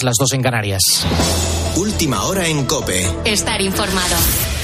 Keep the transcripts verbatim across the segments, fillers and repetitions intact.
las dos en Canarias. Última hora en COPE. Estar informado.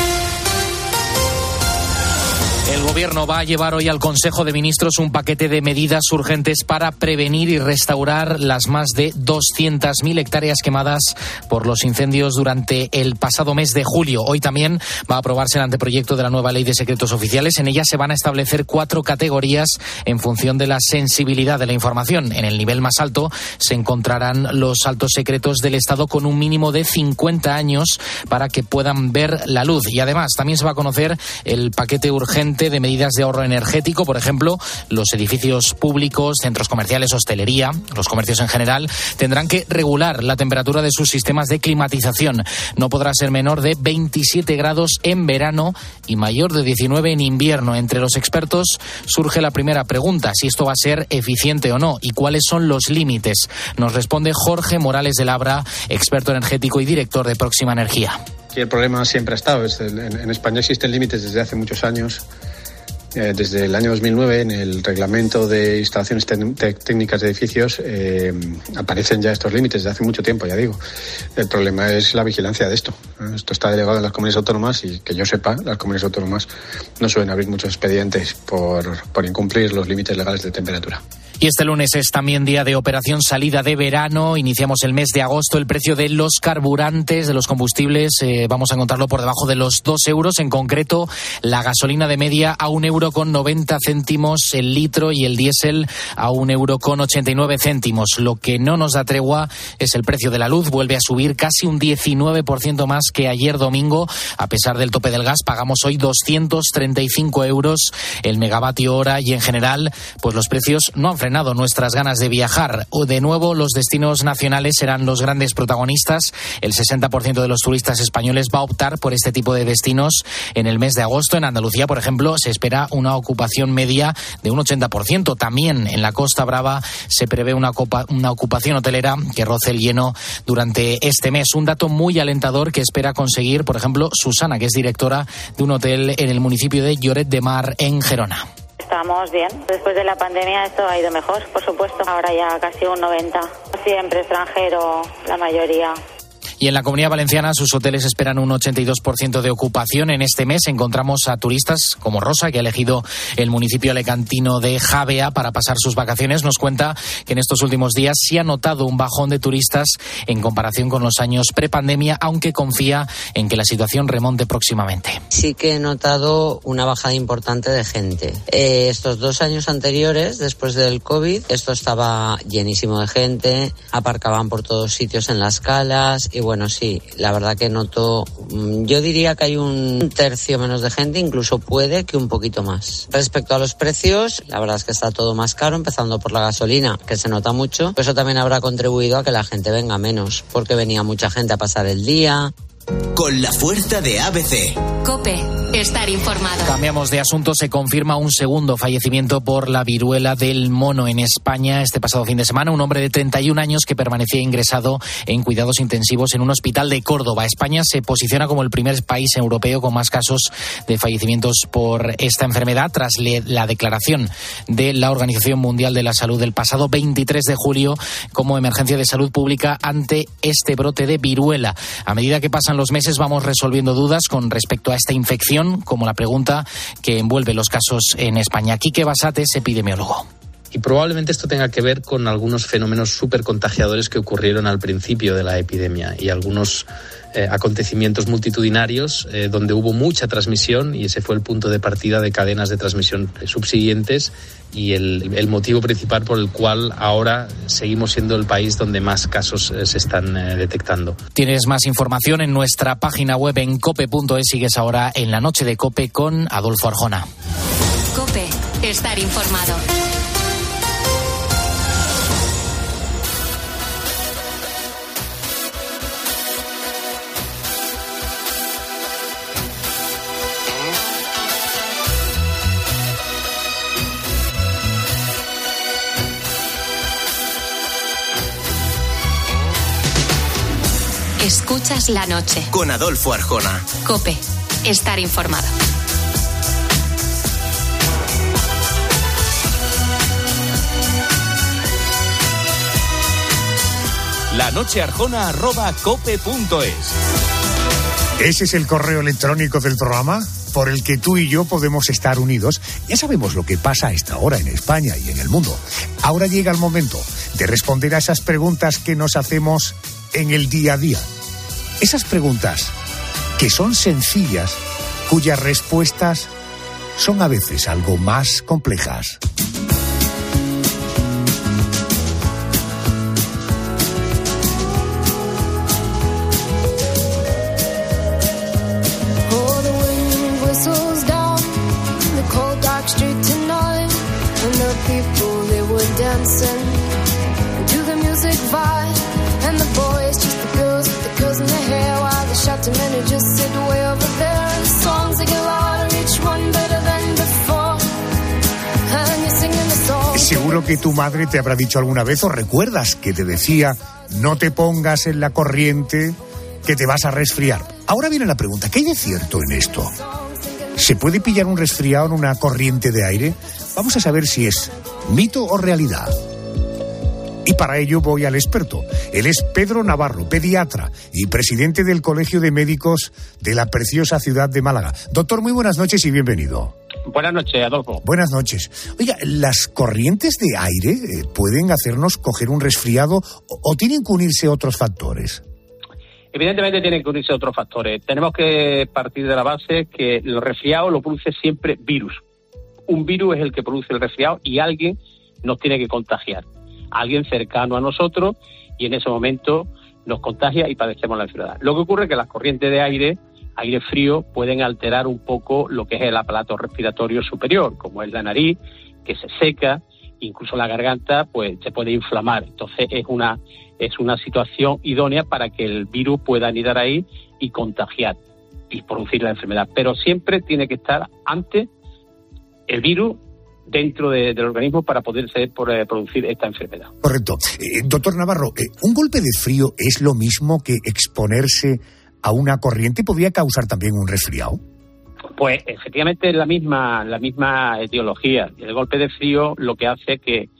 El Gobierno va a llevar hoy al Consejo de Ministros un paquete de medidas urgentes para prevenir y restaurar las más de doscientas mil hectáreas quemadas por los incendios durante el pasado mes de julio. Hoy también va a aprobarse el anteproyecto de la nueva Ley de Secretos Oficiales. En ella se van a establecer cuatro categorías en función de la sensibilidad de la información. En el nivel más alto se encontrarán los altos secretos del Estado con un mínimo de cincuenta años para que puedan ver la luz. Y además también se va a conocer el paquete urgente de medidas de ahorro energético. Por ejemplo, los edificios públicos, centros comerciales, hostelería, los comercios en general, tendrán que regular la temperatura de sus sistemas de climatización. No podrá ser menor de veintisiete grados en verano y mayor de diecinueve en invierno. Entre los expertos surge la primera pregunta, si esto va a ser eficiente o no y cuáles son los límites. Nos responde Jorge Morales de Labra, experto energético y director de Próxima Energía. Y el problema siempre ha estado. En España existen límites desde hace muchos años. Eh, desde el año dos mil nueve, en el reglamento de instalaciones te- técnicas de edificios, eh, aparecen ya estos límites desde hace mucho tiempo, ya digo. El problema es la vigilancia de esto. Esto está delegado en las comunidades autónomas y, que yo sepa, las comunidades autónomas no suelen abrir muchos expedientes por, por incumplir los límites legales de temperatura. Y este lunes es también día de operación salida de verano. Iniciamos el mes de agosto. El precio de los carburantes, de los combustibles, eh, vamos a encontrarlo por debajo de los dos euros. En concreto, la gasolina de media a un euro con noventa céntimos el litro y el diésel a un euro con ochenta y nueve céntimos. Lo que no nos da tregua es el precio de la luz. Vuelve a subir casi un diecinueve por ciento más que ayer domingo. A pesar del tope del gas, pagamos hoy doscientos treinta y cinco euros el megavatio hora y en general, pues los precios no han frenado nuestras ganas de viajar. De nuevo, los destinos nacionales serán los grandes protagonistas. El sesenta por ciento de los turistas españoles va a optar por este tipo de destinos en el mes de agosto. En Andalucía, por ejemplo, se espera una ocupación media de un ochenta por ciento. También en la Costa Brava se prevé una, copa, una ocupación hotelera que roce el lleno durante este mes. Un dato muy alentador que espera conseguir, por ejemplo, Susana, que es directora de un hotel en el municipio de Lloret de Mar, en Gerona. Estamos bien. Después de la pandemia esto ha ido mejor, por supuesto. Ahora ya casi un noventa. Siempre extranjero, la mayoría. Y en la Comunidad Valenciana sus hoteles esperan un ochenta y dos por ciento de ocupación. En este mes encontramos a turistas como Rosa, que ha elegido el municipio alicantino de Javea para pasar sus vacaciones. Nos cuenta que en estos últimos días sí ha notado un bajón de turistas en comparación con los años prepandemia, aunque confía en que la situación remonte próximamente. Sí que he notado una bajada importante de gente. Eh, estos dos años anteriores, después del COVID, esto estaba llenísimo de gente, aparcaban por todos sitios en las calas y bueno, sí, la verdad que noto, yo diría que hay un tercio menos de gente, incluso puede que un poquito más. Respecto a los precios, la verdad es que está todo más caro, empezando por la gasolina, que se nota mucho. Eso también habrá contribuido a que la gente venga menos, porque venía mucha gente a pasar el día. Con la fuerza de A B C. COPE, estar informado. Cambiamos de asunto. Se confirma un segundo fallecimiento por la viruela del mono en España este pasado fin de semana. Un hombre de treinta y un años que permanecía ingresado en cuidados intensivos en un hospital de Córdoba. España se posiciona como el primer país europeo con más casos de fallecimientos por esta enfermedad tras la declaración de la Organización Mundial de la Salud del pasado veintitrés de julio como emergencia de salud pública ante este brote de viruela. A medida que pasan los meses vamos resolviendo dudas con respecto a esta infección, como la pregunta que envuelve los casos en España. Quique Basate es epidemiólogo. Y probablemente esto tenga que ver con algunos fenómenos súper contagiadores que ocurrieron al principio de la epidemia y algunos eh, acontecimientos multitudinarios eh, donde hubo mucha transmisión y ese fue el punto de partida de cadenas de transmisión subsiguientes y el, el motivo principal por el cual ahora seguimos siendo el país donde más casos eh, se están eh, detectando. Tienes más información en nuestra página web en cope punto es. Sigues ahora en la noche de COPE con Adolfo Arjona. COPE, estar informado. Escuchas la noche. Con Adolfo Arjona. COPE, estar informado. la noche arjona arroba cope punto es. Ese es el correo electrónico del programa por el que tú y yo podemos estar unidos. Ya sabemos lo que pasa a esta hora en España y en el mundo. Ahora llega el momento de responder a esas preguntas que nos hacemos en el día a día. Esas preguntas que son sencillas, cuyas respuestas son a veces algo más complejas. Seguro que tu madre te habrá dicho alguna vez, o recuerdas que te decía, no te pongas en la corriente, que te vas a resfriar. Ahora viene la pregunta, ¿qué hay de cierto en esto? ¿Se puede pillar un resfriado en una corriente de aire? Vamos a saber si es mito o realidad. Y para ello voy al experto. Él es Pedro Navarro, pediatra y presidente del Colegio de Médicos de la preciosa ciudad de Málaga. Doctor, muy buenas noches y bienvenido. Buenas noches, Adolfo. Buenas noches. Oiga, ¿las corrientes de aire eh, pueden hacernos coger un resfriado o, o tienen que unirse otros factores? Evidentemente tienen que unirse otros factores. Tenemos que partir de la base que el resfriado lo produce siempre virus. Un virus es el que produce el resfriado y alguien nos tiene que contagiar. Alguien cercano a nosotros y en ese momento nos contagia y padecemos la enfermedad. Lo que ocurre es que las corrientes de aire, aire frío, pueden alterar un poco lo que es el aparato respiratorio superior, como es la nariz, que se seca, incluso la garganta pues se puede inflamar. Entonces es una es una situación idónea para que el virus pueda anidar ahí y contagiar y producir la enfermedad. Pero siempre tiene que estar antes el virus dentro de, del organismo para poder ser, por, eh, producir esta enfermedad. Correcto. Eh, doctor Navarro, eh, ¿un golpe de frío es lo mismo que exponerse a una corriente? ¿Podría causar también un resfriado? Pues efectivamente es la misma, la misma etiología. El golpe de frío lo que hace es que,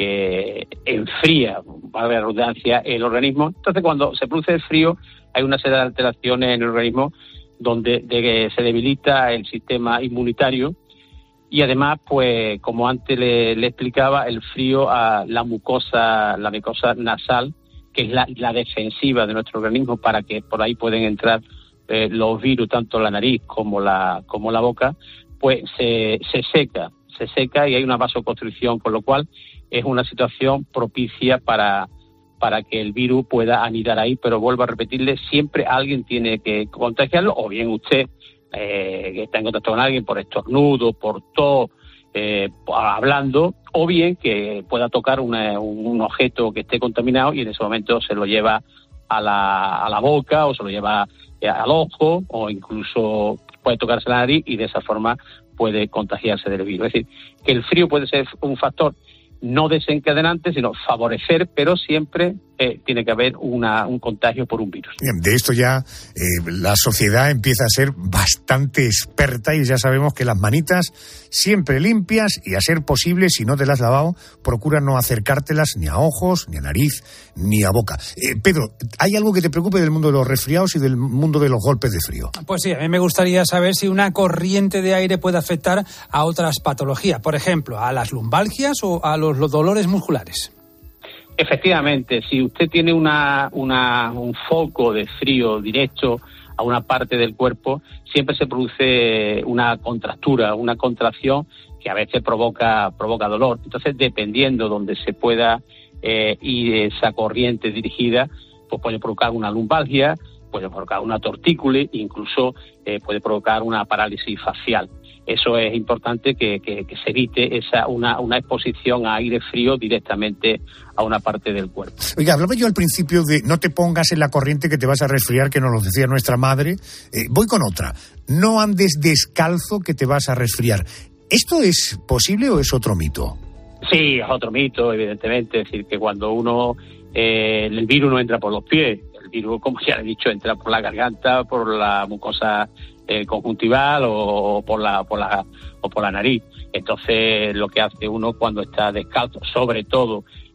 que enfría, valga la redundancia, el organismo. Entonces cuando se produce el frío hay una serie de alteraciones en el organismo donde de que se debilita el sistema inmunitario. Y además, pues, como antes le, le explicaba, el frío a la mucosa, la mucosa nasal, que es la, la defensiva de nuestro organismo para que por ahí pueden entrar eh, los virus, tanto la nariz como la como la boca, pues se, se seca, se seca y hay una vasoconstricción, con lo cual es una situación propicia para, para que el virus pueda anidar ahí, pero vuelvo a repetirle, siempre alguien tiene que contagiarlo, o bien usted, Eh, que está en contacto con alguien por estornudo, por tos, eh, hablando, o bien que pueda tocar una, un objeto que esté contaminado y en ese momento se lo lleva a la, a la boca o se lo lleva eh, al ojo o incluso puede tocarse la nariz y de esa forma puede contagiarse del virus. Es decir, que el frío puede ser un factor no desencadenante, sino favorecer, pero siempre eh, tiene que haber una, un contagio por un virus. Bien, de esto ya eh, la sociedad empieza a ser bastante experta y ya sabemos que las manitas siempre limpias y a ser posible, si no te las has lavado, procura no acercártelas ni a ojos, ni a nariz, ni a boca. Eh, Pedro, ¿hay algo que te preocupe del mundo de los resfriados y del mundo de los golpes de frío? Pues sí, a mí me gustaría saber si una corriente de aire puede afectar a otras patologías, por ejemplo, a las lumbalgias o a los los dolores musculares. Efectivamente, si usted tiene una, una un foco de frío directo a una parte del cuerpo, siempre se produce una contractura, una contracción que a veces provoca provoca dolor. Entonces, dependiendo donde se pueda eh, ir esa corriente dirigida, pues puede provocar una lumbalgia, puede provocar una tortícula, incluso eh, puede provocar una parálisis facial. Eso es importante que, que, que se evite esa una, una exposición a aire frío directamente a una parte del cuerpo. Oiga, hablaba yo al principio de no te pongas en la corriente que te vas a resfriar, que nos lo decía nuestra madre. Eh, voy con otra. No andes descalzo que te vas a resfriar. ¿Esto es posible o es otro mito? Sí, es otro mito, evidentemente. Es decir, que cuando uno, eh, el virus no entra por los pies. El virus, como ya he dicho, entra por la garganta, por la mucosa eh, conjuntival o, o por la por la o por la nariz. Entonces, lo que hace uno cuando está descalzo, sobre todo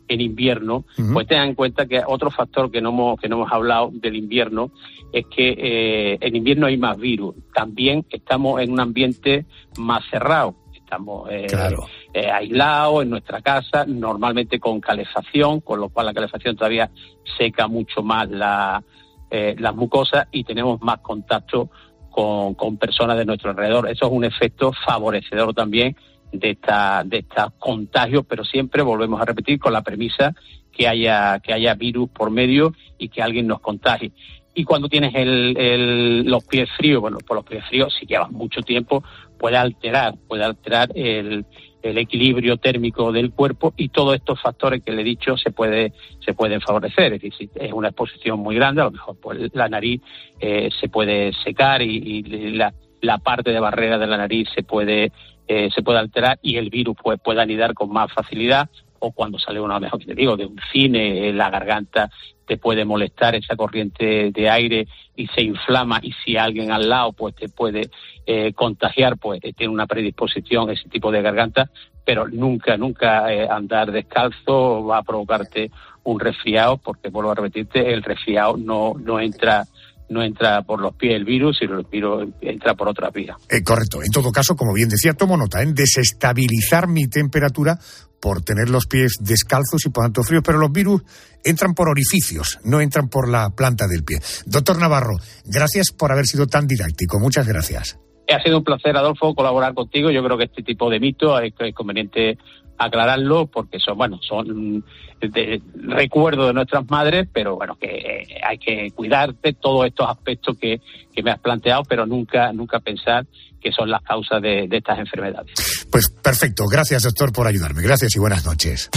en invierno, Uh-huh. pues tengan en cuenta que otro factor que no hemos, que no hemos hablado del invierno es que eh, en invierno hay más virus. También estamos en un ambiente más cerrado. Estamos eh, Claro. eh, aislados en nuestra casa, normalmente con calefacción, con lo cual la calefacción todavía seca mucho más la, eh, las mucosas y tenemos más contacto con, con personas de nuestro alrededor. Eso es un efecto favorecedor también de esta de estos contagios, pero siempre volvemos a repetir con la premisa que haya que haya virus por medio y que alguien nos contagie. Y cuando tienes el, el, los pies fríos, bueno, por los pies fríos, si llevas mucho tiempo, puede alterar, puede alterar el, el equilibrio térmico del cuerpo y todos estos factores que le he dicho se puede se pueden favorecer. Es decir, si es una exposición muy grande, a lo mejor pues la nariz eh, se puede secar y, y la, la parte de barrera de la nariz se puede eh, se puede alterar y el virus pues puede anidar con más facilidad. O cuando sale una, mejor que te digo, de un cine, la garganta te puede molestar esa corriente de aire y se inflama, y si alguien al lado pues te puede eh, contagiar, pues eh, tiene una predisposición ese tipo de garganta, pero nunca, nunca eh, andar descalzo va a provocarte un resfriado, porque vuelvo a repetirte, el resfriado no, no entra no entra por los pies el virus, sino el virus entra por otra vía. Eh, correcto. En todo caso, como bien decía, tomo nota en desestabilizar mi temperatura por tener los pies descalzos y por tanto fríos, pero los virus entran por orificios, no entran por la planta del pie. Doctor Navarro, gracias por haber sido tan didáctico. Muchas gracias. Ha sido un placer, Adolfo, colaborar contigo. Yo creo que este tipo de mitos es, es conveniente aclararlo porque son, bueno, son de, recuerdos de nuestras madres, pero bueno, que eh, hay que cuidar de todos estos aspectos que, que me has planteado, pero nunca, nunca pensar que son las causas de, de estas enfermedades. Pues perfecto. Gracias, doctor, por ayudarme. Gracias y buenas noches.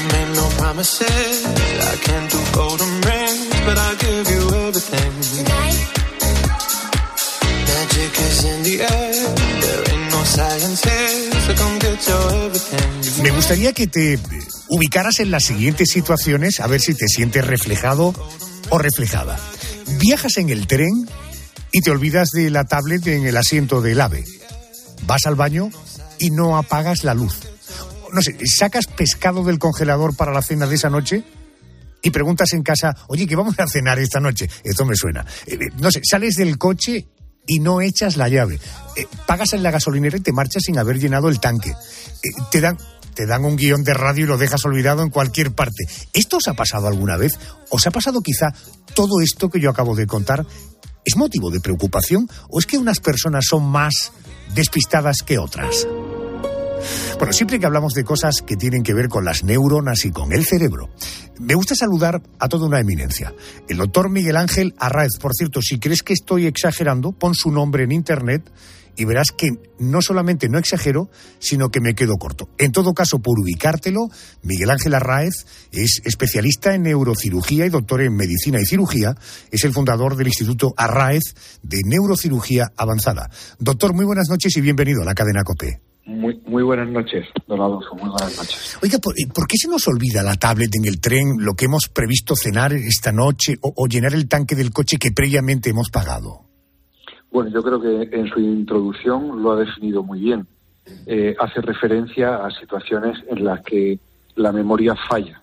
Me gustaría que te ubicaras en las siguientes situaciones, a ver si te sientes reflejado o reflejada. Viajas en el tren y te olvidas de la tablet en el asiento del AVE. Vas al baño y no apagas la luz. No sé, sacas pescado del congelador para la cena de esa noche y preguntas en casa, oye, ¿qué vamos a cenar esta noche? Esto me suena. Eh, no sé, sales del coche y no echas la llave. Eh, pagas en la gasolinera y te marchas sin haber llenado el tanque. Eh, te dan, te dan un guión de radio y lo dejas olvidado en cualquier parte. ¿Esto os ha pasado alguna vez? ¿Os ha pasado quizá todo esto que yo acabo de contar? ¿Es motivo de preocupación o es que unas personas son más despistadas que otras? Bueno, siempre que hablamos de cosas que tienen que ver con las neuronas y con el cerebro, me gusta saludar a toda una eminencia. El doctor Miguel Ángel Arráez. Por cierto, si crees que estoy exagerando, pon su nombre en internet y verás que no solamente no exagero, sino que me quedo corto. En todo caso, por ubicártelo, Miguel Ángel Arráez es especialista en neurocirugía y doctor en medicina y cirugía. Es el fundador del Instituto Arráez de Neurocirugía Avanzada. Doctor, muy buenas noches y bienvenido a la cadena COPE. Muy, muy buenas noches, don Adolfo, muy buenas noches. Oiga, ¿por, ¿por qué se nos olvida la tablet en el tren, lo que hemos previsto cenar esta noche o, o llenar el tanque del coche que previamente hemos pagado? Bueno, yo creo que en su introducción lo ha definido muy bien. Eh, hace referencia a situaciones en las que la memoria falla.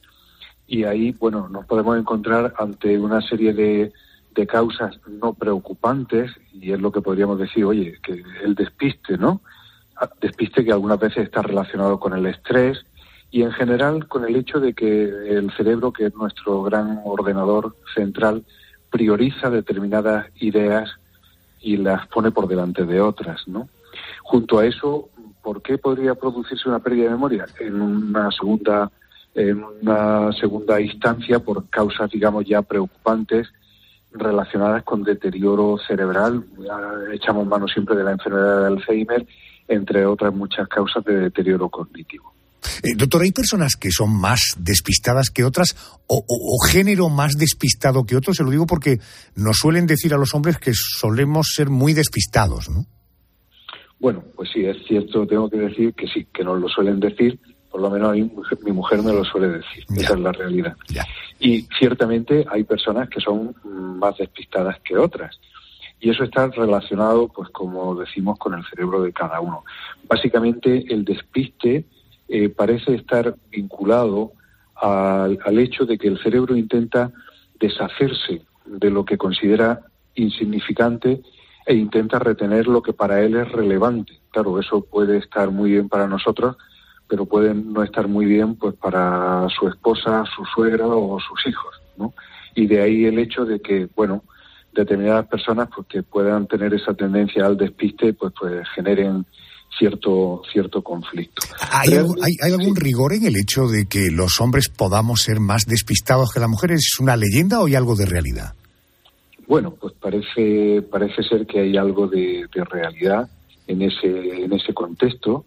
Y ahí, bueno, nos podemos encontrar ante una serie de, de causas no preocupantes, y es lo que podríamos decir, oye, que el despiste, ¿no? Despiste que algunas veces está relacionado con el estrés y en general con el hecho de que el cerebro, que es nuestro gran ordenador central, prioriza determinadas ideas y las pone por delante de otras, ¿no? Junto a eso, ¿por qué podría producirse una pérdida de memoria? En una segunda, en una segunda instancia, por causas, digamos, ya preocupantes relacionadas con deterioro cerebral. Ya echamos mano siempre de la enfermedad de Alzheimer, entre otras muchas causas de deterioro cognitivo. Eh, doctor, ¿hay personas que son más despistadas que otras o, o, o género más despistado que otros? Se lo digo porque nos suelen decir a los hombres que solemos ser muy despistados, ¿no? Bueno, pues sí, es cierto, tengo que decir que sí, que nos lo suelen decir, por lo menos a mí, mi mujer me lo suele decir, ya. Esa es la realidad. Ya. Y ciertamente hay personas que son más despistadas que otras. Y eso está relacionado, pues como decimos, con el cerebro de cada uno. Básicamente, el despiste eh, parece estar vinculado al, al hecho de que el cerebro intenta deshacerse de lo que considera insignificante e intenta retener lo que para él es relevante. Claro, eso puede estar muy bien para nosotros, pero puede no estar muy bien pues para su esposa, su suegra o sus hijos, ¿no? Y de ahí el hecho de que, bueno, determinadas personas pues que puedan tener esa tendencia al despiste, pues pues generen cierto cierto conflicto. ¿Hay, algo, hay, ¿Hay algún rigor en el hecho de que los hombres podamos ser más despistados que las mujeres? ¿Es una leyenda o hay algo de realidad? Bueno, pues parece parece ser que hay algo de, de realidad en ese en ese contexto.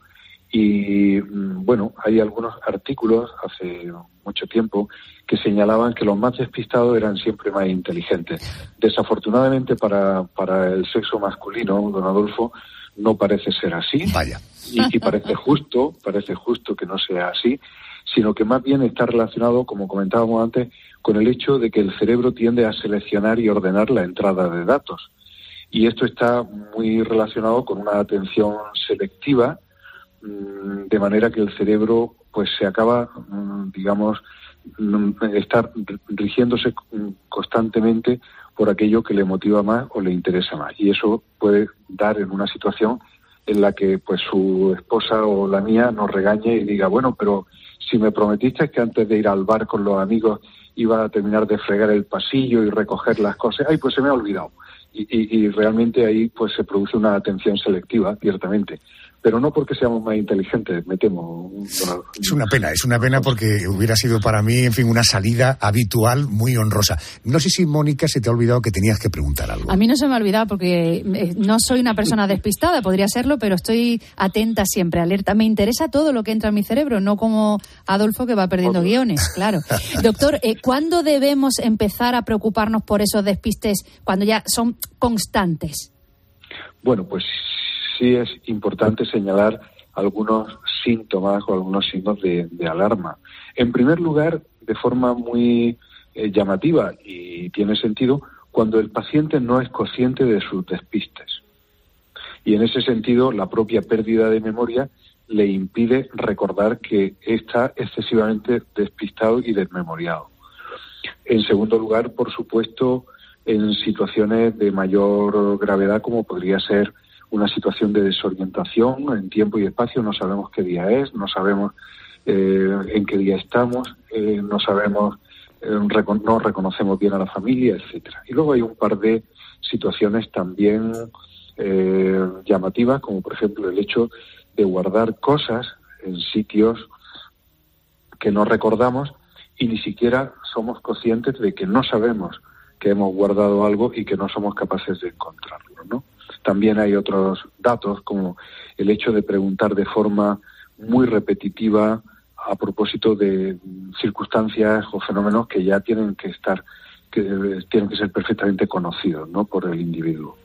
Y bueno, hay algunos artículos hace mucho tiempo que señalaban que los más despistados eran siempre más inteligentes. Desafortunadamente para, para el sexo masculino, don Adolfo, no parece ser así. Vaya. Y, y parece justo, parece justo que no sea así, sino que más bien está relacionado, como comentábamos antes, con el hecho de que el cerebro tiende a seleccionar y ordenar la entrada de datos. Y esto está muy relacionado con una atención selectiva, de manera que el cerebro pues se acaba, digamos, estar rigiéndose constantemente por aquello que le motiva más o le interesa más. Y eso puede dar en una situación en la que pues su esposa o la mía nos regañe y diga, bueno, pero si me prometiste que antes de ir al bar con los amigos iba a terminar de fregar el pasillo y recoger las cosas, ay, pues se me ha olvidado. Y, y, y realmente ahí pues se produce una atención selectiva, ciertamente. Pero no porque seamos más inteligentes, me temo. Es una pena, es una pena porque hubiera sido para mí, en fin, una salida habitual muy honrosa. No sé si, Mónica, se te ha olvidado que tenías que preguntar algo. A mí no se me ha olvidado porque no soy una persona despistada, podría serlo, pero estoy atenta siempre, alerta. Me interesa todo lo que entra en mi cerebro, no como Adolfo que va perdiendo Otro. guiones, claro. Doctor, eh, ¿cuándo debemos empezar a preocuparnos por esos despistes cuando ya son constantes? Bueno, pues sí es importante señalar algunos síntomas o algunos signos de, de alarma. En primer lugar, de forma muy eh, llamativa y tiene sentido, cuando el paciente no es consciente de sus despistes. Y en ese sentido, la propia pérdida de memoria le impide recordar que está excesivamente despistado y desmemoriado. En segundo lugar, por supuesto, en situaciones de mayor gravedad, como podría ser una situación de desorientación en tiempo y espacio, no sabemos qué día es, no sabemos eh, en qué día estamos, eh, no sabemos, eh, recon- no reconocemos bien a la familia, etcétera. Y luego hay un par de situaciones también eh, llamativas, como por ejemplo el hecho de guardar cosas en sitios que no recordamos y ni siquiera somos conscientes de que no sabemos que hemos guardado algo y que no somos capaces de encontrarlo, ¿no? También hay otros datos, como el hecho de preguntar de forma muy repetitiva a propósito de circunstancias o fenómenos que ya tienen que estar, que tienen que ser perfectamente conocidos, ¿no?, por el individuo.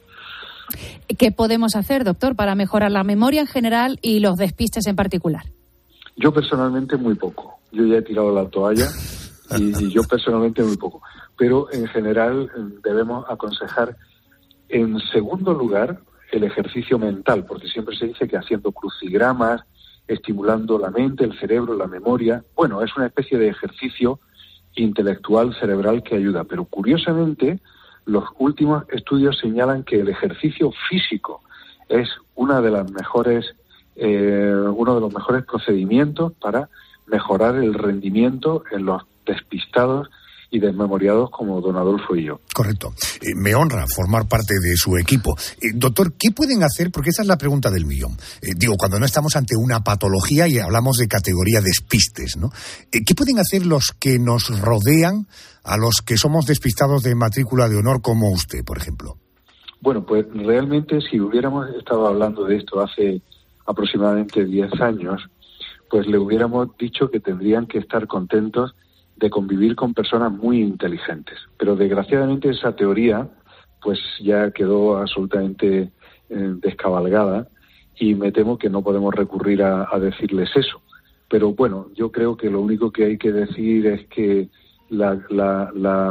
¿Qué podemos hacer, doctor, para mejorar la memoria en general y los despistes en particular? Yo personalmente muy poco. Yo ya he tirado la toalla y, y yo personalmente muy poco. Pero en general debemos aconsejar, en segundo lugar, el ejercicio mental, porque siempre se dice que haciendo crucigramas, estimulando la mente, el cerebro, la memoria, bueno, es una especie de ejercicio intelectual cerebral que ayuda. Pero curiosamente, los últimos estudios señalan que el ejercicio físico es una de las mejores, eh, uno de los mejores procedimientos para mejorar el rendimiento en los despistados y desmemoriados como don Adolfo y yo. Correcto. Eh, me honra formar parte de su equipo. Eh, doctor, ¿qué pueden hacer? Porque esa es la pregunta del millón. Eh, digo, cuando no estamos ante una patología y hablamos de categoría despistes, ¿no? Eh, ¿Qué pueden hacer los que nos rodean a los que somos despistados de matrícula de honor como usted, por ejemplo? Bueno, pues realmente si hubiéramos estado hablando de esto hace aproximadamente diez años, pues le hubiéramos dicho que tendrían que estar contentos de convivir con personas muy inteligentes. Pero desgraciadamente esa teoría pues ya quedó absolutamente eh, descabalgada y me temo que no podemos recurrir a, a decirles eso. Pero bueno, yo creo que lo único que hay que decir es que la, la,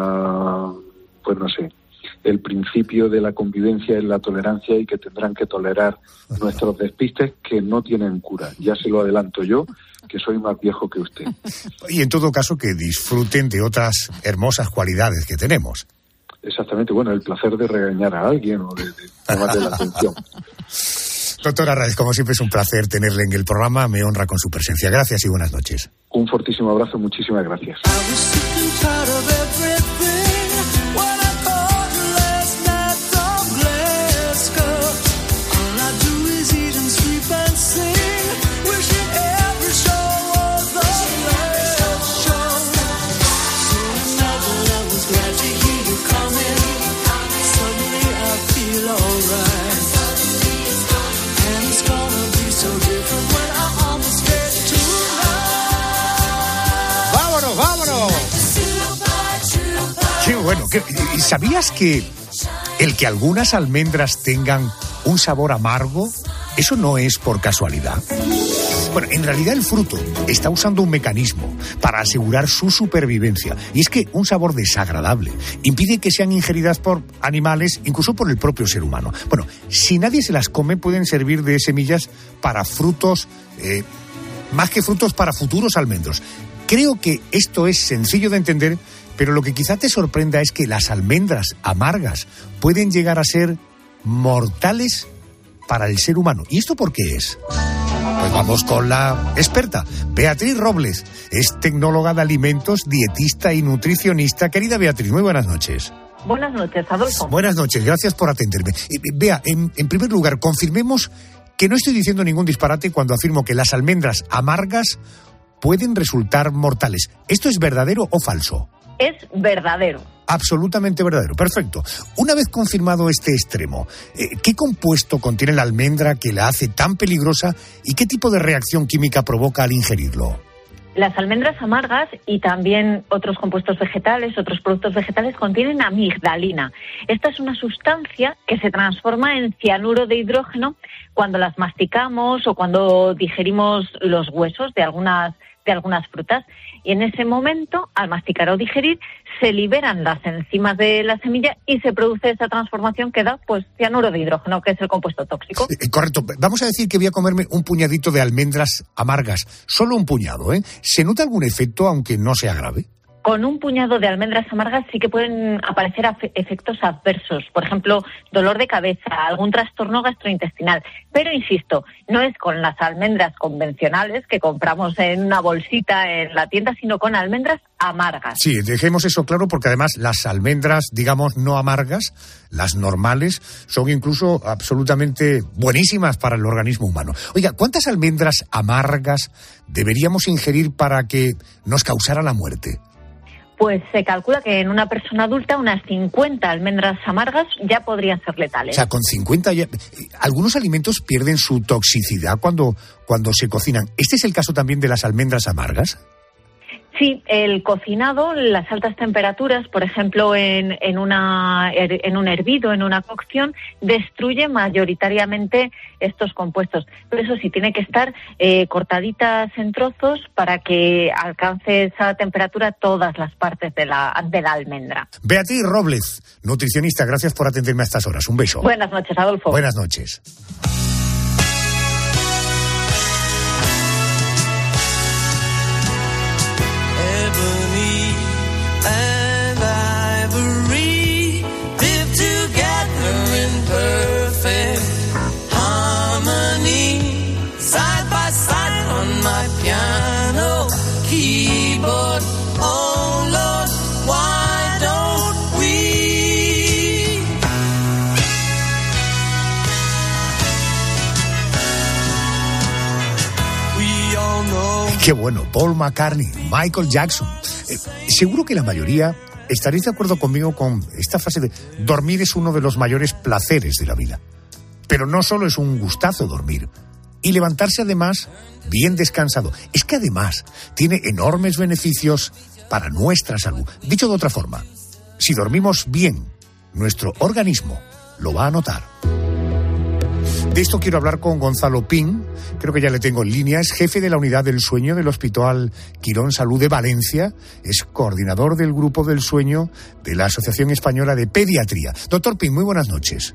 la pues no sé, el principio de la convivencia es la tolerancia y que tendrán que tolerar nuestros despistes que no tienen cura. Ya se lo adelanto yo, que soy más viejo que usted. Y en todo caso que disfruten de otras hermosas cualidades que tenemos. Exactamente, bueno, el placer de regañar a alguien o de, de llamarle la atención. Doctor Arraiz, como siempre es un placer tenerle en el programa, me honra con su presencia. Gracias y buenas noches. Un fortísimo abrazo, muchísimas gracias. Bueno, ¿sabías que el que algunas almendras tengan un sabor amargo, eso no es por casualidad? Bueno, en realidad el fruto está usando un mecanismo para asegurar su supervivencia. Y es que un sabor desagradable impide que sean ingeridas por animales, incluso por el propio ser humano. Bueno, si nadie se las come, pueden servir de semillas para frutos, eh, más que frutos para futuros almendros. Creo que esto es sencillo de entender, pero lo que quizá te sorprenda es que las almendras amargas pueden llegar a ser mortales para el ser humano. ¿Y esto por qué es? Pues vamos con la experta, Beatriz Robles. Es tecnóloga de alimentos, dietista y nutricionista. Querida Beatriz, muy buenas noches. Buenas noches, Adolfo. Buenas noches, gracias por atenderme. Bea, en, en primer lugar, confirmemos que no estoy diciendo ningún disparate cuando afirmo que las almendras amargas pueden resultar mortales. ¿Esto es verdadero o falso? Es verdadero. Absolutamente verdadero, perfecto. Una vez confirmado este extremo, ¿qué compuesto contiene la almendra que la hace tan peligrosa y qué tipo de reacción química provoca al ingerirlo? Las almendras amargas y también otros compuestos vegetales, otros productos vegetales contienen amigdalina. Esta es una sustancia que se transforma en cianuro de hidrógeno cuando las masticamos o cuando digerimos los huesos de algunas de algunas frutas, y en ese momento, al masticar o digerir, se liberan las enzimas de la semilla y se produce esa transformación que da pues cianuro de hidrógeno, que es el compuesto tóxico. Eh, correcto. Vamos a decir que voy a comerme un puñadito de almendras amargas, solo un puñado, ¿eh? ¿Se nota algún efecto aunque no sea grave? Con un puñado de almendras amargas sí que pueden aparecer efectos adversos, por ejemplo, dolor de cabeza, algún trastorno gastrointestinal. Pero, insisto, no es con las almendras convencionales que compramos en una bolsita en la tienda, sino con almendras amargas. Sí, dejemos eso claro porque además las almendras, digamos, no amargas, las normales, son incluso absolutamente buenísimas para el organismo humano. Oiga, ¿cuántas almendras amargas deberíamos ingerir para que nos causara la muerte? Pues se calcula que en una persona adulta unas cincuenta almendras amargas ya podrían ser letales. O sea, con cincuenta ya... Algunos alimentos pierden su toxicidad cuando, cuando se cocinan. ¿Este es el caso también de las almendras amargas? Sí, el cocinado, las altas temperaturas, por ejemplo, en, en, una, en un hervido, en una cocción, destruye mayoritariamente estos compuestos. Pero eso sí, tiene que estar eh, cortaditas en trozos para que alcance esa temperatura todas las partes de la, de la almendra. Beatriz Robles, nutricionista, gracias por atenderme a estas horas. Un beso. Buenas noches, Adolfo. Buenas noches. And ivory live together in perfect harmony, side by side on my piano keyboard. Oh Lord, why don't we? We all know. Qué bueno, Paul McCartney, Michael Jackson. Eh, seguro que la mayoría estaréis de acuerdo conmigo con esta frase de dormir es uno de los mayores placeres de la vida. Pero no solo es un gustazo dormir. Y levantarse además bien descansado. Es que además tiene enormes beneficios para nuestra salud. Dicho de otra forma, si dormimos bien, nuestro organismo lo va a notar. De esto quiero hablar con Gonzalo Pin, creo que ya le tengo en línea, es jefe de la unidad del sueño del Hospital Quirón Salud de Valencia, es coordinador del Grupo del Sueño de la Asociación Española de Pediatría. Doctor Pin, muy buenas noches.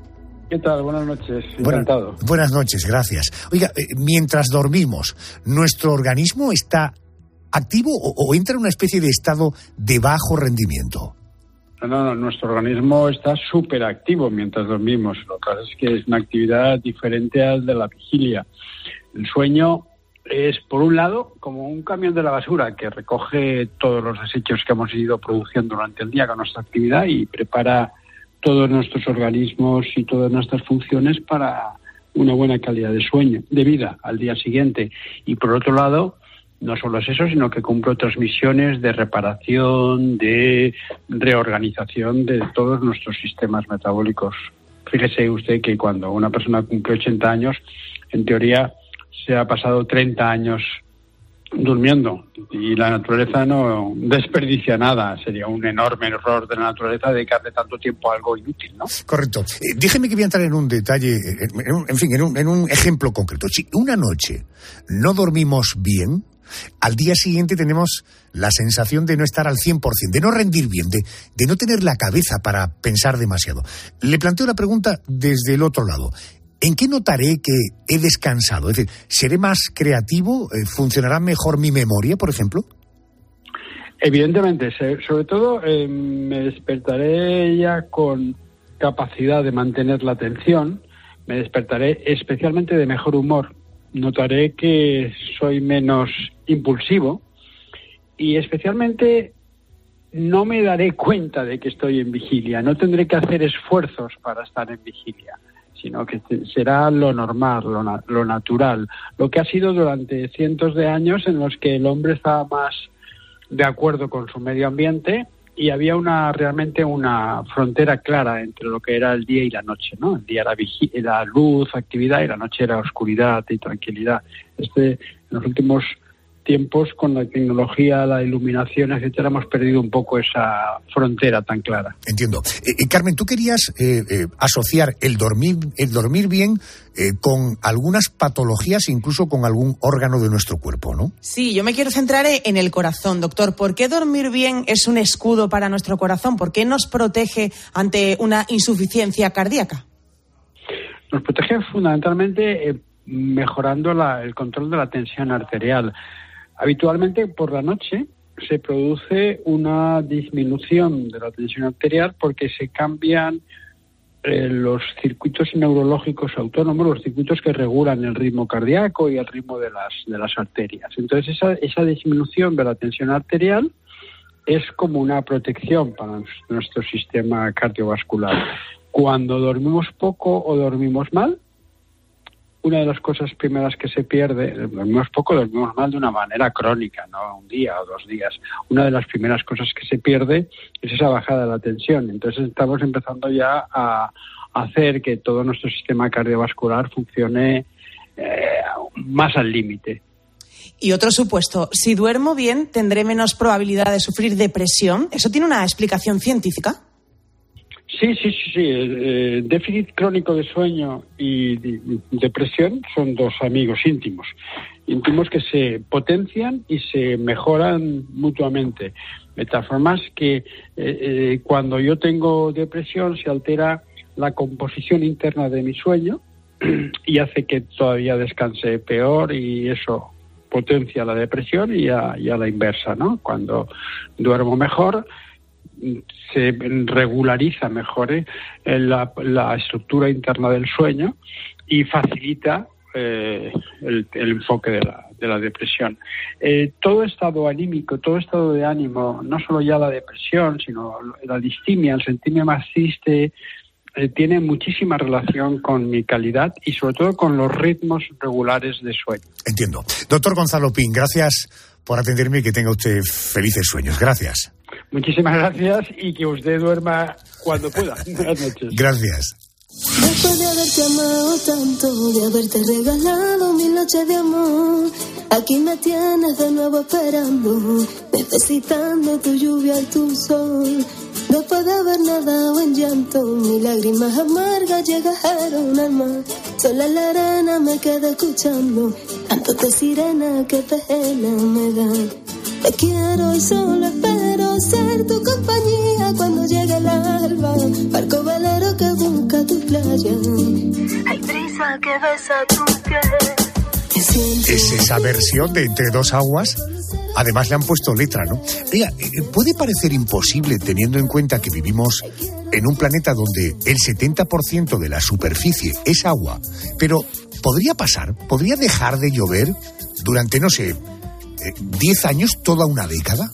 ¿Qué tal? Buenas noches. Encantado. Buenas, buenas noches, gracias. Oiga, eh, mientras dormimos, ¿nuestro organismo está activo o, o entra en una especie de estado de bajo rendimiento? No, no, no, nuestro organismo está súper activo mientras dormimos. Lo que pasa es que es una actividad diferente al de la vigilia. El sueño es, por un lado, como un camión de la basura que recoge todos los desechos que hemos ido produciendo durante el día con nuestra actividad y prepara todos nuestros organismos y todas nuestras funciones para una buena calidad de sueño, de vida al día siguiente. Y por otro lado, no solo es eso, sino que cumple otras misiones de reparación, de reorganización de todos nuestros sistemas metabólicos. Fíjese usted que cuando una persona cumple ochenta años, en teoría se ha pasado treinta años durmiendo y la naturaleza no desperdicia nada. Sería un enorme error de la naturaleza dedicarle tanto tiempo a algo inútil, ¿no? Correcto. Eh, déjeme que voy a entrar en un detalle, en, un, en fin, en un, en un ejemplo concreto. Si una noche no dormimos bien, al día siguiente tenemos la sensación de no estar al cien por ciento, de no rendir bien, de, de no tener la cabeza para pensar demasiado. Le planteo la pregunta desde el otro lado. ¿En qué notaré que he descansado? Es decir, ¿seré más creativo? ¿Funcionará mejor mi memoria, por ejemplo? Evidentemente, sobre todo eh, me despertaré ya con capacidad de mantener la atención, me despertaré especialmente de mejor humor, notaré que soy menos impulsivo y especialmente no me daré cuenta de que estoy en vigilia, no tendré que hacer esfuerzos para estar en vigilia, sino que será lo normal, lo, na- lo natural, lo que ha sido durante cientos de años en los que el hombre estaba más de acuerdo con su medio ambiente y había una realmente una frontera clara entre lo que era el día y la noche, ¿no? El día era, vigi- era luz, actividad, y la noche era oscuridad y tranquilidad. Este, en los últimos tiempos, con la tecnología, la iluminación, etcétera, hemos perdido un poco esa frontera tan clara. Entiendo. Eh, eh, Carmen, tú querías eh, eh, asociar el dormir, el dormir bien eh, con algunas patologías, incluso con algún órgano de nuestro cuerpo, ¿no? Sí, yo me quiero centrar en el corazón, doctor. ¿Por qué dormir bien es un escudo para nuestro corazón? ¿Por qué nos protege ante una insuficiencia cardíaca? Nos protege fundamentalmente eh, mejorando la, el control de la tensión arterial. Habitualmente por la noche se produce una disminución de la tensión arterial porque se cambian eh, los circuitos neurológicos autónomos, los circuitos que regulan el ritmo cardíaco y el ritmo de las de las arterias. Entonces esa, esa disminución de la tensión arterial es como una protección para nuestro sistema cardiovascular. Cuando dormimos poco o dormimos mal, una de las cosas primeras que se pierde, dormimos poco, dormimos mal de una manera crónica, no un día o dos días. Una de las primeras cosas que se pierde es esa bajada de la tensión. Entonces estamos empezando ya a hacer que todo nuestro sistema cardiovascular funcione eh, más al límite. Y otro supuesto, si duermo bien, ¿tendré menos probabilidad de sufrir depresión? ¿Eso tiene una explicación científica? Sí, sí, sí, sí. Eh, déficit crónico de sueño y de, depresión son dos amigos íntimos, íntimos que se potencian y se mejoran mutuamente. De tal forma que eh, eh, cuando yo tengo depresión se altera la composición interna de mi sueño y hace que todavía descanse peor y eso potencia la depresión y a, y a la inversa, ¿no? Cuando duermo mejor se regulariza mejor eh, la, la estructura interna del sueño y facilita eh, el, el enfoque de la, de la depresión. Eh, todo estado anímico, todo estado de ánimo, no solo ya la depresión, sino la distimia, el sentirme más triste, eh, tiene muchísima relación con mi calidad y sobre todo con los ritmos regulares de sueño. Entiendo. Doctor Gonzalo Pin, gracias por atenderme y que tenga usted felices sueños. Gracias. Muchísimas gracias y que usted duerma cuando pueda. Buenas noches. Gracias. Después de haberte amado tanto, de haberte regalado mil noches de amor, aquí me tienes de nuevo esperando, necesitando tu lluvia y tu sol. Después de haber nadado en llanto, mis lágrimas amargas llegaron al mar. Sola en la arena me quedé escuchando, cantos de sirena que pena me dan. Te quiero y solo espero ser tu compañía cuando llegue el alba, barco velero que busca tu playa. Hay brisa que besa tu piel. Es esa versión de Entre dos aguas. Además le han puesto letra, ¿no? Oiga, puede parecer imposible teniendo en cuenta que vivimos en un planeta donde el setenta por ciento de la superficie es agua, pero ¿podría pasar? ¿Podría dejar de llover durante, no sé, diez años, toda una década?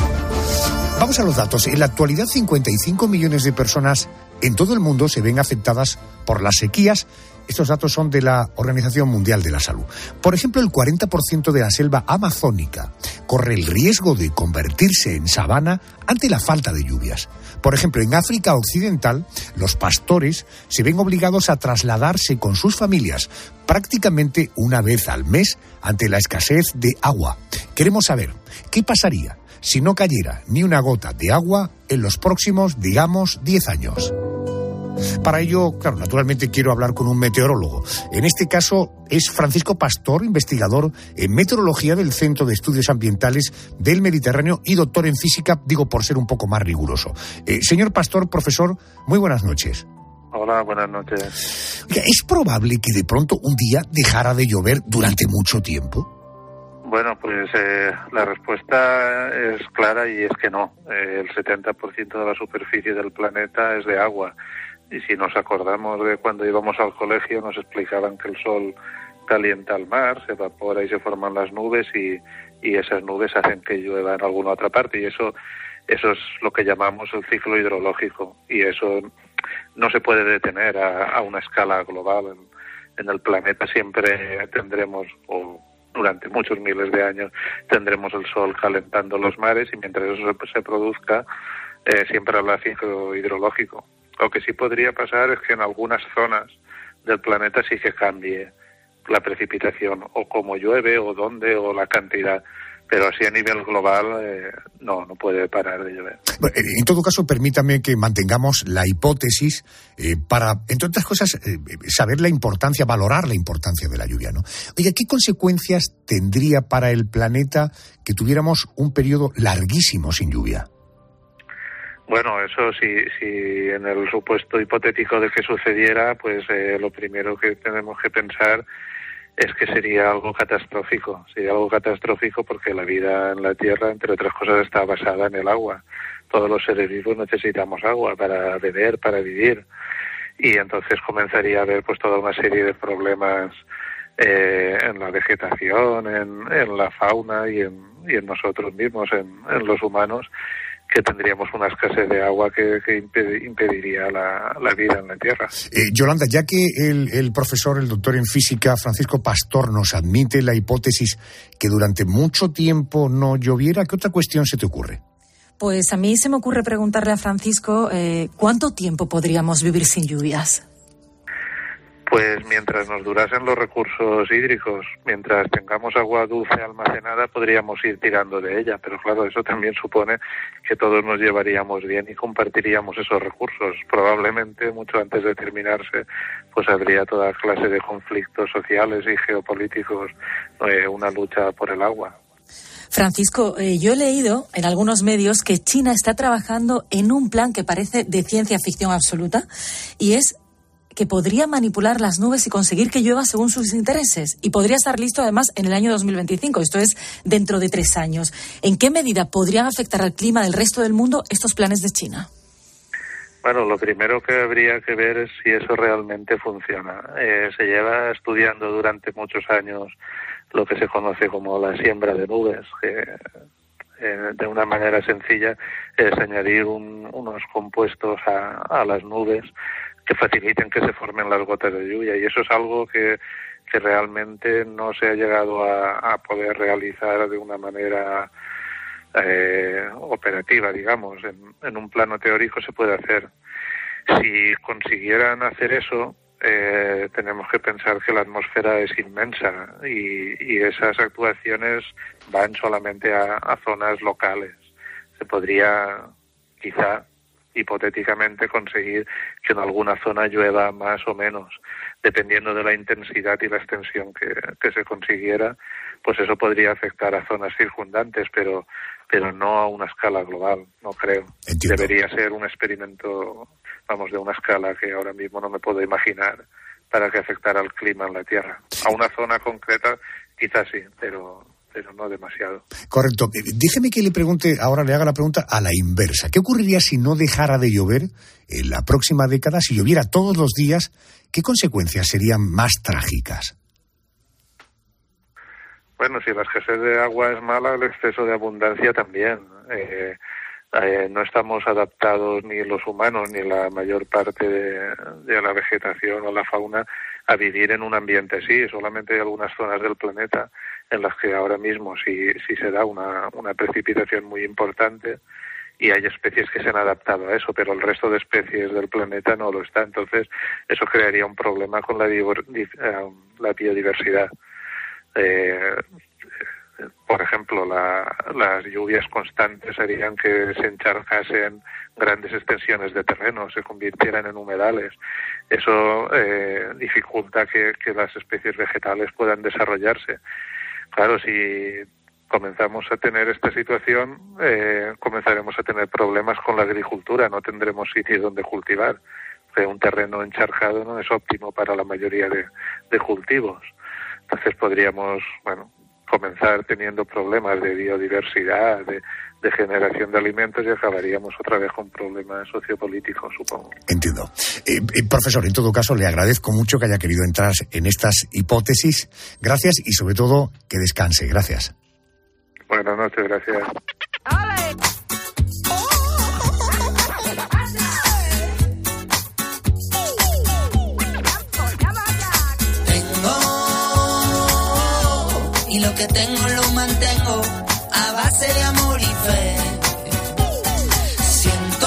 Vamos a los datos. En la actualidad, cincuenta y cinco millones de personas en todo el mundo se ven afectadas por las sequías. Estos datos son de la Organización Mundial de la Salud. Por ejemplo, el cuarenta por ciento de la selva amazónica corre el riesgo de convertirse en sabana ante la falta de lluvias. Por ejemplo, en África Occidental, los pastores se ven obligados a trasladarse con sus familias prácticamente una vez al mes ante la escasez de agua. Queremos saber qué pasaría si no cayera ni una gota de agua en los próximos, digamos, diez años. Para ello, claro, naturalmente quiero hablar con un meteorólogo. En este caso es Francisco Pastor, investigador en meteorología del Centro de Estudios Ambientales del Mediterráneo y doctor en física, digo por ser un poco más riguroso. Eh, señor Pastor, profesor, muy buenas noches. Hola, buenas noches. Oiga, ¿es probable que de pronto un día dejara de llover durante mucho tiempo? Bueno, pues eh, la respuesta es clara y es que no. Eh, el setenta por ciento de la superficie del planeta es de agua. Y si nos acordamos de cuando íbamos al colegio, nos explicaban que el sol calienta el mar, se evapora y se forman las nubes y, y esas nubes hacen que llueva en alguna otra parte. Y eso, eso es lo que llamamos el ciclo hidrológico. Y eso no se puede detener a, a una escala global. En, en el planeta siempre tendremos, o durante muchos miles de años, tendremos el sol calentando los mares y mientras eso se, se produzca, eh, siempre habrá ciclo hidrológico. Lo que sí podría pasar es que en algunas zonas del planeta sí que cambie la precipitación, o cómo llueve, o dónde, o la cantidad. Pero así a nivel global eh, no, no puede parar de llover. Bueno, en todo caso, permítame que mantengamos la hipótesis eh, para, entre otras cosas, eh, saber la importancia, valorar la importancia de la lluvia, ¿no? Oiga, ¿qué consecuencias tendría para el planeta que tuviéramos un periodo larguísimo sin lluvia? Bueno, eso sí, sí, en el supuesto hipotético de que sucediera, pues eh, lo primero que tenemos que pensar es que sería algo catastrófico. Sería algo catastrófico porque la vida en la Tierra, entre otras cosas, está basada en el agua. Todos los seres vivos necesitamos agua para beber, para vivir. Y entonces comenzaría a haber pues toda una serie de problemas eh, en la vegetación, en, en la fauna y en, y en nosotros mismos, en, en los humanos, que tendríamos una escasez de agua que, que impediría la, la vida en la Tierra. Eh, Yolanda, ya que el, el profesor, el doctor en física, Francisco Pastor, nos admite la hipótesis que durante mucho tiempo no lloviera, ¿qué otra cuestión se te ocurre? Pues a mí se me ocurre preguntarle a Francisco eh, ¿cuánto tiempo podríamos vivir sin lluvias? Pues mientras nos durasen los recursos hídricos, mientras tengamos agua dulce almacenada, podríamos ir tirando de ella. Pero claro, eso también supone que todos nos llevaríamos bien y compartiríamos esos recursos. Probablemente, mucho antes de terminarse, pues habría toda clase de conflictos sociales y geopolíticos, eh, una lucha por el agua. Francisco, eh, yo he leído en algunos medios que China está trabajando en un plan que parece de ciencia ficción absoluta, y es que podría manipular las nubes y conseguir que llueva según sus intereses. Y podría estar listo, además, en el año dos mil veinticinco. Esto es dentro de tres años. ¿En qué medida podrían afectar al clima del resto del mundo estos planes de China? Bueno, lo primero que habría que ver es si eso realmente funciona. Eh, se lleva estudiando durante muchos años lo que se conoce como la siembra de nubes, que eh, de una manera sencilla es añadir un, unos compuestos a, a las nubes que faciliten que se formen las gotas de lluvia, y eso es algo que, que realmente no se ha llegado a, a poder realizar de una manera eh, operativa, digamos. En, en un plano teórico se puede hacer. Si consiguieran hacer eso, eh, tenemos que pensar que la atmósfera es inmensa y, y esas actuaciones van solamente a, a zonas locales. Se podría, quizá, hipotéticamente conseguir que en alguna zona llueva más o menos, dependiendo de la intensidad y la extensión que, que se consiguiera, pues eso podría afectar a zonas circundantes, pero pero no a una escala global, no creo. Entiendo. Debería ser un experimento, vamos, de una escala que ahora mismo no me puedo imaginar para que afectara al clima en la Tierra. A una zona concreta quizás sí, pero pero no demasiado. Correcto. Déjeme que le pregunte, ahora le haga la pregunta a la inversa. ¿Qué ocurriría si no dejara de llover en la próxima década? Si lloviera todos los días, ¿qué consecuencias serían más trágicas? Bueno, si la escasez de agua es mala, el exceso de abundancia también. Eh, eh, no estamos adaptados ni los humanos ni la mayor parte de, de la vegetación o la fauna a vivir en un ambiente así. Solamente hay algunas zonas del planeta en las que ahora mismo sí, sí se da una, una precipitación muy importante y hay especies que se han adaptado a eso, pero el resto de especies del planeta no lo está. Entonces, eso crearía un problema con la, la biodiversidad. Eh, por ejemplo, la, las lluvias constantes harían que se encharcasen grandes extensiones de terreno, se convirtieran en humedales. Eso eh, dificulta que, que las especies vegetales puedan desarrollarse. Claro, si comenzamos a tener esta situación, eh, comenzaremos a tener problemas con la agricultura, no tendremos sitio donde cultivar. Eh, un terreno encharcado no es óptimo para la mayoría de, de cultivos. Entonces podríamos, bueno, comenzar teniendo problemas de biodiversidad, de, de generación de alimentos y acabaríamos otra vez con problemas sociopolíticos, supongo. Entiendo. Eh, eh, profesor, en todo caso, le agradezco mucho que haya querido entrar en estas hipótesis. Gracias y, sobre todo, que descanse. Gracias. Buenas noches, gracias. Y lo que tengo lo mantengo a base de amor y fe. Siento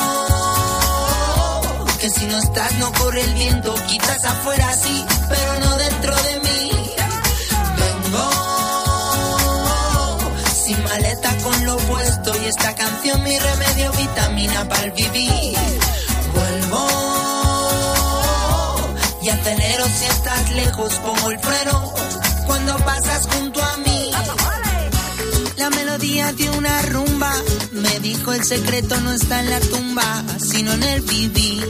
que si no estás no corre el viento, quizás afuera sí, pero no dentro de mí. Vengo sin maleta con lo puesto y esta canción mi remedio, vitamina para el vivir. Vuelvo y acelero si estás lejos, pongo el freno cuando pasas junto a mí. La melodía de una rumba me dijo el secreto no está en la tumba, sino en el vivir.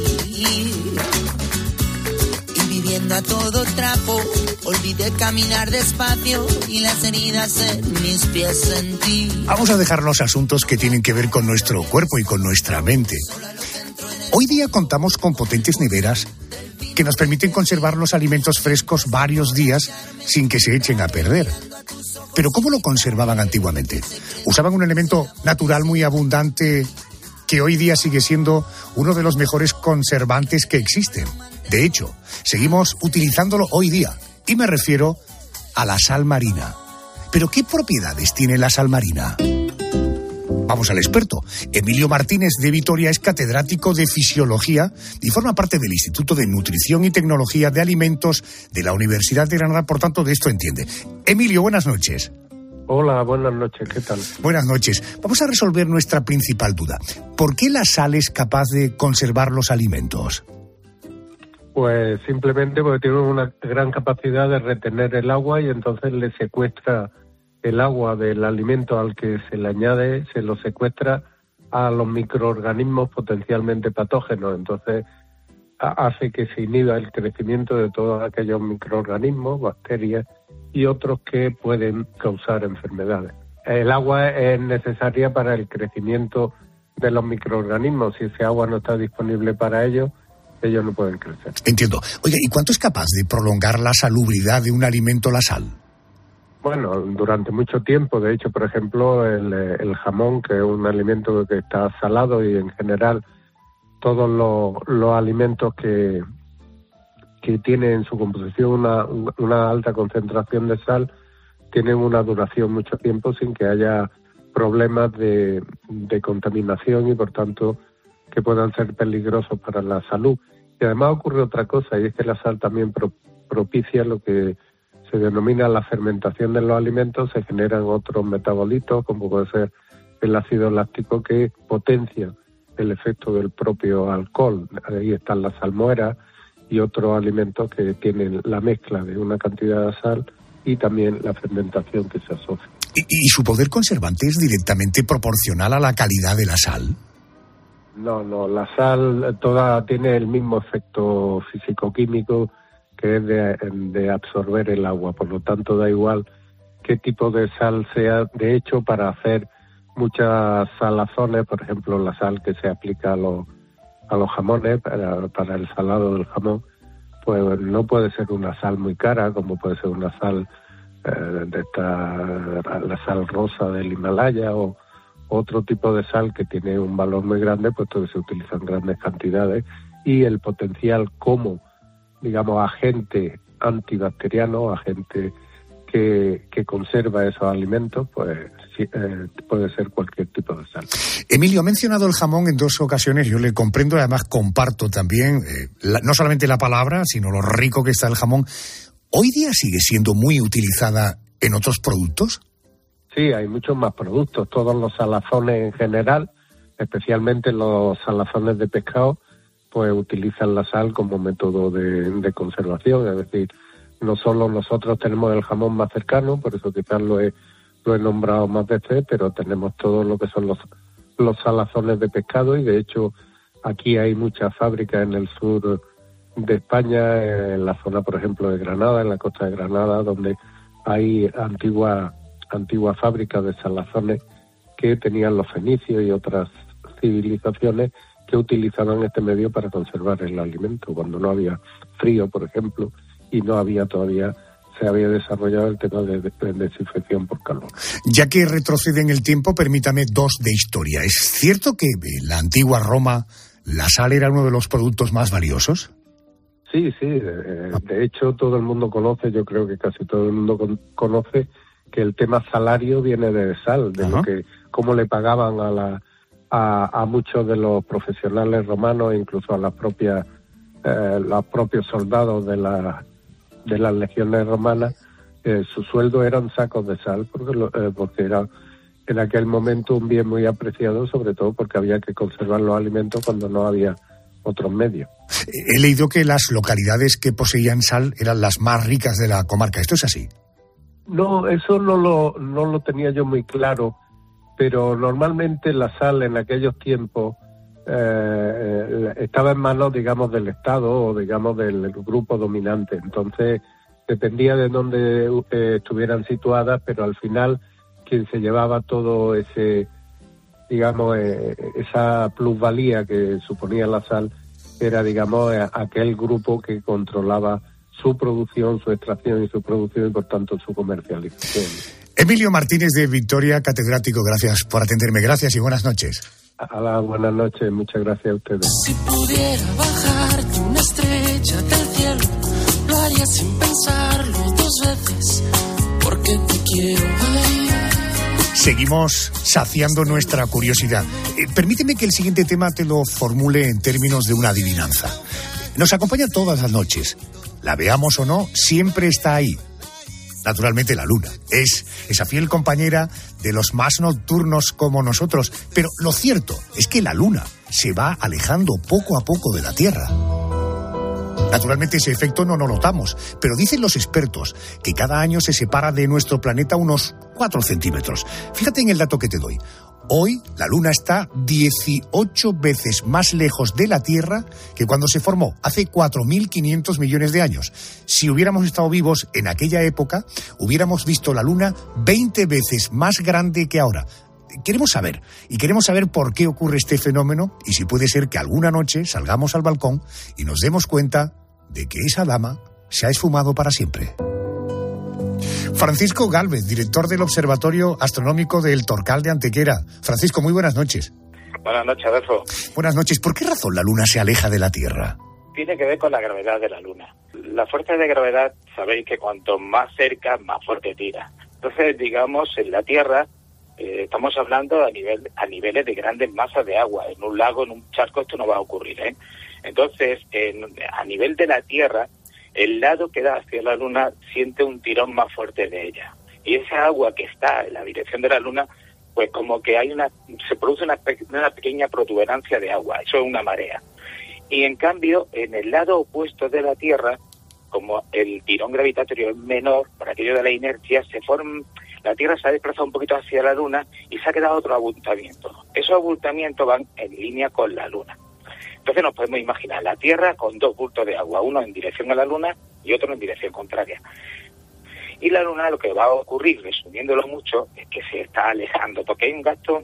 Y viviendo a todo trapo, olvidé caminar despacio y las heridas en mis pies sentí. Vamos a dejar los asuntos que tienen que ver con nuestro cuerpo y con nuestra mente. Hoy día contamos con potentes neveras que nos permiten conservar los alimentos frescos varios días sin que se echen a perder. Pero ¿cómo lo conservaban antiguamente? Usaban un elemento natural muy abundante que hoy día sigue siendo uno de los mejores conservantes que existen. De hecho, seguimos utilizándolo hoy día, y me refiero a la sal marina. ¿Pero qué propiedades tiene la sal marina? Vamos al experto. Emilio Martínez de Vitoria es catedrático de Fisiología y forma parte del Instituto de Nutrición y Tecnología de Alimentos de la Universidad de Granada, por tanto de esto entiende. Emilio, buenas noches. Hola, buenas noches, ¿qué tal? Buenas noches. Vamos a resolver nuestra principal duda. ¿Por qué la sal es capaz de conservar los alimentos? Pues simplemente porque tiene una gran capacidad de retener el agua y entonces le secuestra el agua del alimento al que se le añade, se lo secuestra a los microorganismos potencialmente patógenos. Entonces hace que se inhiba el crecimiento de todos aquellos microorganismos, bacterias y otros que pueden causar enfermedades. El agua es necesaria para el crecimiento de los microorganismos. Si ese agua no está disponible para ellos, ellos no pueden crecer. Entiendo. Oiga, ¿y cuánto es capaz de prolongar la salubridad de un alimento la sal? Bueno, durante mucho tiempo. De hecho, por ejemplo, el, el jamón, que es un alimento que está salado, y en general todos los, los alimentos que, que tienen en su composición una, una alta concentración de sal, tienen una duración mucho tiempo sin que haya problemas de, de contaminación y, por tanto, que puedan ser peligrosos para la salud. Y además ocurre otra cosa, y es que la sal también pro, propicia lo que se denomina la fermentación de los alimentos. Se generan otros metabolitos, como puede ser el ácido láctico, que potencian el efecto del propio alcohol. Ahí están las salmueras y otros alimentos que tienen la mezcla de una cantidad de sal y también la fermentación que se asocia. ¿Y, y su poder conservante es directamente proporcional a la calidad de la sal? No, no, la sal toda tiene el mismo efecto físico-químico que es de, de absorber el agua, por lo tanto da igual qué tipo de sal sea. De hecho, para hacer muchas salazones, por ejemplo, la sal que se aplica a los, a los jamones, para, para el salado del jamón, pues no puede ser una sal muy cara, como puede ser una sal eh, de esta, la sal rosa del Himalaya o otro tipo de sal que tiene un valor muy grande, puesto que se utiliza en grandes cantidades, y el potencial como, digamos, agente antibacteriano, agente que, que conserva esos alimentos, pues sí, eh, puede ser cualquier tipo de sal. Emilio, ha mencionado el jamón en dos ocasiones, yo le comprendo, además comparto también, eh, la, no solamente la palabra, sino lo rico que está el jamón. ¿Hoy día sigue siendo muy utilizada en otros productos? Sí, hay muchos más productos. Todos los salazones en general, especialmente los salazones de pescado, pues utilizan la sal como método de, de conservación. Es decir, no solo nosotros tenemos el jamón más cercano, por eso quizás lo he, lo he nombrado más veces, pero tenemos todo lo que son los, los salazones de pescado, y de hecho aquí hay muchas fábricas en el sur de España, en la zona, por ejemplo, de Granada, en la costa de Granada, donde hay antiguas antiguas fábricas de salazones que tenían los fenicios y otras civilizaciones que utilizaban este medio para conservar el alimento, cuando no había frío, por ejemplo, y no había todavía, se había desarrollado el tema de, de, de desinfección por calor. Ya que retrocede en el tiempo, permítame dos de historia. ¿Es cierto que en la antigua Roma la sal era uno de los productos más valiosos? Sí, sí, de, de hecho todo el mundo conoce, yo creo que casi todo el mundo con, conoce que el tema salario viene de sal, de Ajá. lo que cómo le pagaban a la a, a muchos de los profesionales romanos, incluso a las propias eh, los propios soldados de la de las legiones romanas, eh, su sueldo eran sacos de sal, porque lo, eh, porque era en aquel momento un bien muy apreciado, sobre todo porque había que conservar los alimentos cuando no había otros medios. He leído que las localidades que poseían sal eran las más ricas de la comarca. ¿Esto es así? No, eso no lo, no lo tenía yo muy claro, pero normalmente la sal en aquellos tiempos eh, estaba en manos, digamos, del Estado o, digamos, del grupo dominante. Entonces, dependía de dónde eh, estuvieran situadas, pero al final quien se llevaba todo ese, digamos, eh, esa plusvalía que suponía la sal era, digamos, aquel grupo que controlaba su producción, su extracción y su producción y, por tanto, su comercialización. Emilio Martínez de Victoria, catedrático, gracias por atenderme. Gracias y buenas noches. Hola, buenas noches. Muchas gracias a ustedes. Si pudiera bajarte una estrella del cielo, lo haría sin pensarlo dos veces, porque te quiero. Ay. Seguimos saciando nuestra curiosidad. Eh, permíteme que el siguiente tema te lo formule en términos de una adivinanza. Nos acompaña todas las noches. La veamos o no, siempre está ahí. Naturalmente la luna. Es esa fiel compañera de los más nocturnos como nosotros. Pero lo cierto es que la luna se va alejando poco a poco de la Tierra. Naturalmente ese efecto no lo notamos, pero dicen los expertos que cada año se separa de nuestro planeta unos cuatro centímetros. Fíjate en el dato que te doy. Hoy la Luna está dieciocho veces más lejos de la Tierra que cuando se formó, hace cuatro mil quinientos millones de años. Si hubiéramos estado vivos en aquella época, hubiéramos visto la Luna veinte veces más grande que ahora. Queremos saber, y queremos saber por qué ocurre este fenómeno y si puede ser que alguna noche salgamos al balcón y nos demos cuenta de que esa dama se ha esfumado para siempre. Francisco Gálvez, director del Observatorio Astronómico del Torcal de Antequera. Francisco, muy buenas noches. Buenas noches, Adolfo. Buenas noches. ¿Por qué razón la Luna se aleja de la Tierra? Tiene que ver con la gravedad de la Luna. La fuerza de gravedad, sabéis que cuanto más cerca, más fuerte tira. Entonces, digamos, en la Tierra eh, estamos hablando a nivel a niveles de grandes masas de agua. En un lago, en un charco, esto no va a ocurrir, ¿eh? Entonces, en, a nivel de la Tierra, el lado que da hacia la Luna siente un tirón más fuerte de ella. Y esa agua que está en la dirección de la Luna pues como que hay una, se produce una, una pequeña protuberancia de agua, eso es una marea. Y en cambio, en el lado opuesto de la Tierra, como el tirón gravitatorio es menor, por aquello de la inercia, se forma, la Tierra se ha desplazado un poquito hacia la Luna y se ha quedado otro abultamiento. Esos abultamientos van en línea con la Luna. Entonces nos podemos imaginar la Tierra con dos bultos de agua, uno en dirección a la Luna y otro en dirección contraria. Y la Luna, lo que va a ocurrir, resumiéndolo mucho, es que se está alejando, porque hay un gasto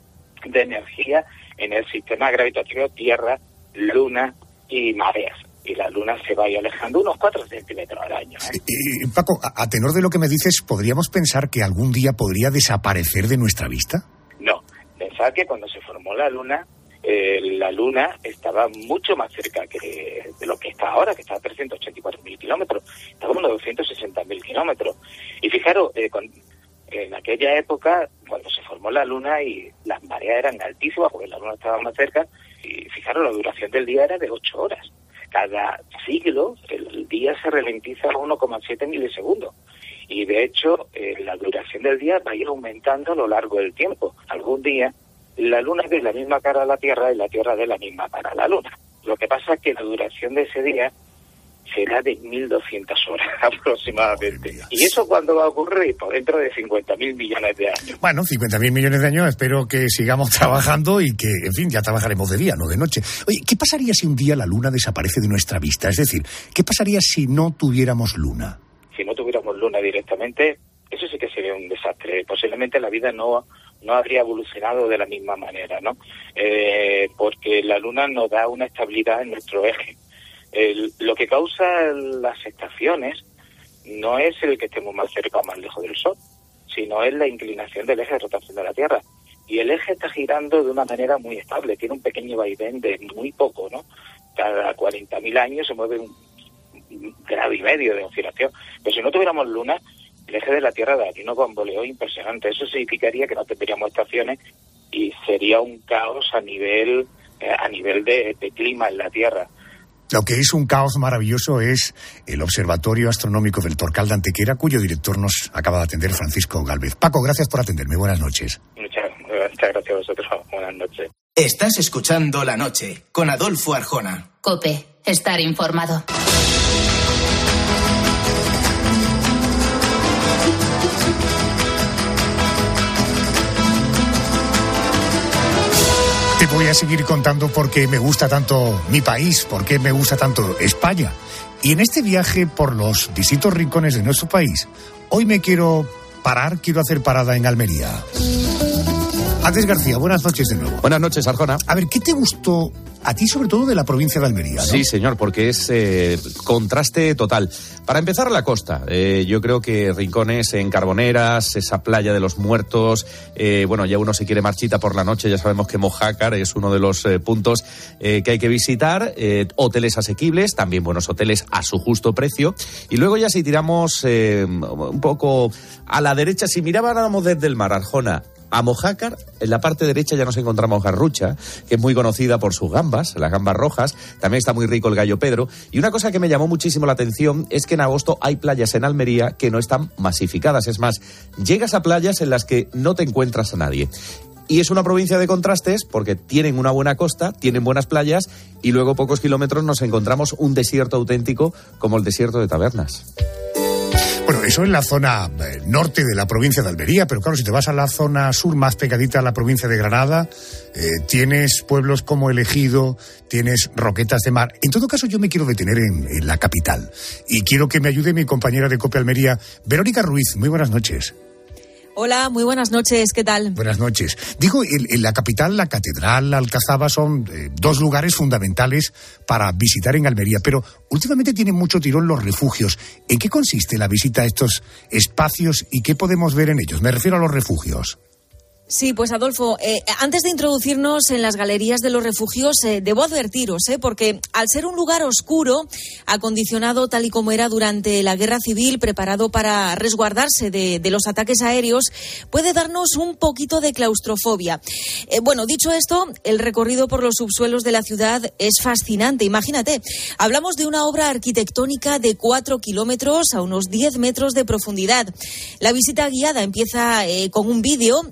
de energía en el sistema gravitatorio Tierra, Luna y mareas. Y la Luna se va a ir alejando unos cuatro centímetros al año. ¿eh? Y, Paco, a, a tenor de lo que me dices, ¿podríamos pensar que algún día podría desaparecer de nuestra vista? No, pensad que cuando se formó la Luna, eh, la Luna estaba mucho más cerca que de lo que está ahora, que está a trescientos ochenta y cuatro mil kilómetros. Estaba a unos doscientos sesenta mil kilómetros. Y fijaros, eh, con, en aquella época, cuando se formó la Luna y las mareas eran altísimas, porque la Luna estaba más cerca, y fijaros, la duración del día era de ocho horas. Cada siglo el día se ralentiza a uno coma siete milisegundos. Y de hecho, eh, la duración del día va a ir aumentando a lo largo del tiempo. Algún día, la Luna es de la misma cara a la Tierra y la Tierra de la misma cara a la Luna. Lo que pasa es que la duración de ese día será de mil doscientas horas aproximadamente. ¿Y eso cuándo va a ocurrir? Por dentro de cincuenta mil millones de años. Bueno, cincuenta mil millones de años, espero que sigamos trabajando y que, en fin, ya trabajaremos de día, no de noche. Oye, ¿qué pasaría si un día la Luna desaparece de nuestra vista? Es decir, ¿qué pasaría si no tuviéramos Luna? Si no tuviéramos Luna directamente, eso sí que sería un desastre. Posiblemente la vida no... no habría evolucionado de la misma manera, ¿no? Eh, porque la Luna nos da una estabilidad en nuestro eje. El, lo que causa las estaciones no es el que estemos más cerca o más lejos del Sol, sino es la inclinación del eje de rotación de la Tierra. Y el eje está girando de una manera muy estable, tiene un pequeño vaivén de muy poco, ¿no? Cada cuarenta mil años se mueve un, un grado y medio de oscilación. Pero si no tuviéramos Luna, el eje de la Tierra daría un bamboleo impresionante. Eso significaría que no tendríamos estaciones y sería un caos a nivel eh, a nivel de, de clima en la Tierra. Lo que es un caos maravilloso es el Observatorio Astronómico del Torcal de Antequera, cuyo director nos acaba de atender, Francisco Gálvez. Paco, gracias por atenderme. Buenas noches. Muchas, muchas gracias a vosotros. Buenas noches. Estás escuchando La Noche con Adolfo Arjona. COPE. Estar informado. Te voy a seguir contando por qué me gusta tanto mi país, por qué me gusta tanto España. Y en este viaje por los distintos rincones de nuestro país, hoy me quiero parar, quiero hacer parada en Almería. Andrés García, buenas noches de nuevo. Buenas noches, Arjona. A ver, ¿qué te gustó a ti, sobre todo de la provincia de Almería, ¿no? Sí, señor, porque es eh, contraste total. Para empezar, la costa. Eh, yo creo que rincones en Carboneras, esa playa de los muertos, eh, bueno, ya uno se quiere marchita por la noche, ya sabemos que Mojácar es uno de los eh, puntos eh, que hay que visitar. Eh, hoteles asequibles, también buenos hoteles a su justo precio. Y luego ya si tiramos eh, un poco a la derecha, si mirábamos desde el mar, Arjona, a Mojácar, en la parte derecha ya nos encontramos Garrucha, que es muy conocida por sus gambas, las gambas rojas. También está muy rico el gallo Pedro. Y una cosa que me llamó muchísimo la atención es que en agosto hay playas en Almería que no están masificadas. Es más, llegas a playas en las que no te encuentras a nadie. Y es una provincia de contrastes porque tienen una buena costa, tienen buenas playas y luego pocos kilómetros nos encontramos un desierto auténtico como el desierto de Tabernas. Bueno, eso es la zona norte de la provincia de Almería, pero claro, si te vas a la zona sur más pegadita a la provincia de Granada, eh, tienes pueblos como El Ejido, tienes Roquetas de Mar. En todo caso, yo me quiero detener en, en la capital y quiero que me ayude mi compañera de COPE Almería, Verónica Ruiz. Muy buenas noches. Hola, muy buenas noches, ¿qué tal? Buenas noches. Digo, en, en la capital, la Catedral, la Alcazaba son eh, dos lugares fundamentales para visitar en Almería, pero últimamente tienen mucho tirón los refugios. ¿En qué consiste la visita a estos espacios y qué podemos ver en ellos? Me refiero a los refugios. Sí, pues Adolfo, eh, antes de introducirnos en las galerías de los refugios, eh, debo advertiros, eh, porque al ser un lugar oscuro, acondicionado tal y como era durante la Guerra Civil, preparado para resguardarse de, de los ataques aéreos, puede darnos un poquito de claustrofobia. Eh, bueno, dicho esto, el recorrido por los subsuelos de la ciudad es fascinante. Imagínate, hablamos de una obra arquitectónica de cuatro kilómetros a unos diez metros de profundidad. La visita guiada empieza eh, con un vídeo en el que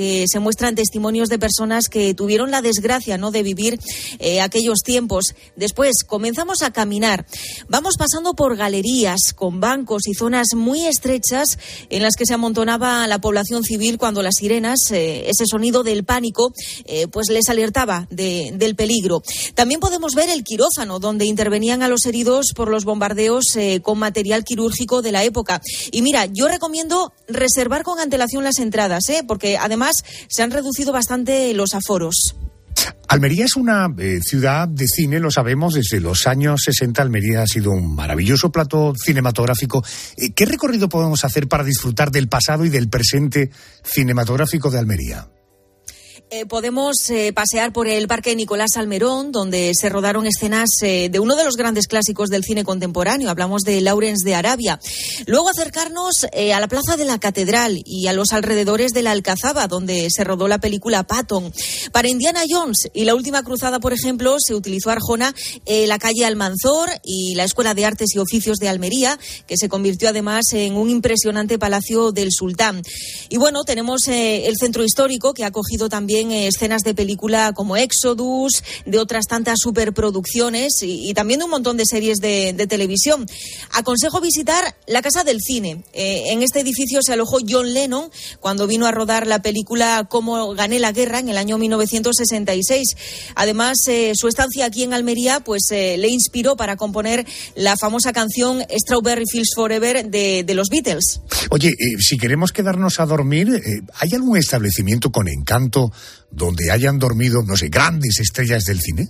que se muestran testimonios de personas que tuvieron la desgracia, ¿no?, de vivir eh, aquellos tiempos. Después comenzamos a caminar. Vamos pasando por galerías con bancos y zonas muy estrechas en las que se amontonaba la población civil cuando las sirenas, eh, ese sonido del pánico, eh, pues les alertaba de, del peligro. También podemos ver el quirófano, donde intervenían a los heridos por los bombardeos eh, con material quirúrgico de la época. Y mira, yo recomiendo reservar con antelación las entradas, ¿eh? Porque además se han reducido bastante los aforos. Almería es una eh, ciudad de cine, lo sabemos, desde los años sesenta Almería ha sido un maravilloso plato cinematográfico. Eh, ¿Qué recorrido podemos hacer para disfrutar del pasado y del presente cinematográfico de Almería? Eh, podemos eh, pasear por el Parque Nicolás Salmerón, donde se rodaron escenas eh, de uno de los grandes clásicos del cine contemporáneo. Hablamos de Lawrence de Arabia. Luego acercarnos eh, a la Plaza de la Catedral y a los alrededores de la Alcazaba, donde se rodó la película Patton. Para Indiana Jones y la Última Cruzada, por ejemplo, se utilizó Arjona, eh, la calle Almanzor y la Escuela de Artes y Oficios de Almería, que se convirtió además en un impresionante palacio del sultán. Y bueno, tenemos eh, el centro histórico, que ha acogido también escenas de película como Exodus, de otras tantas superproducciones y, y también de un montón de series de, de televisión. Aconsejo visitar la Casa del Cine. Eh, en este edificio se alojó John Lennon cuando vino a rodar la película Cómo gané la guerra en el año mil novecientos sesenta y seis. Además, eh, su estancia aquí en Almería pues eh, le inspiró para componer la famosa canción Strawberry Fields Forever de, de los Beatles. Oye, eh, si queremos quedarnos a dormir, eh, ¿hay algún establecimiento con encanto donde hayan dormido, no sé, grandes estrellas del cine?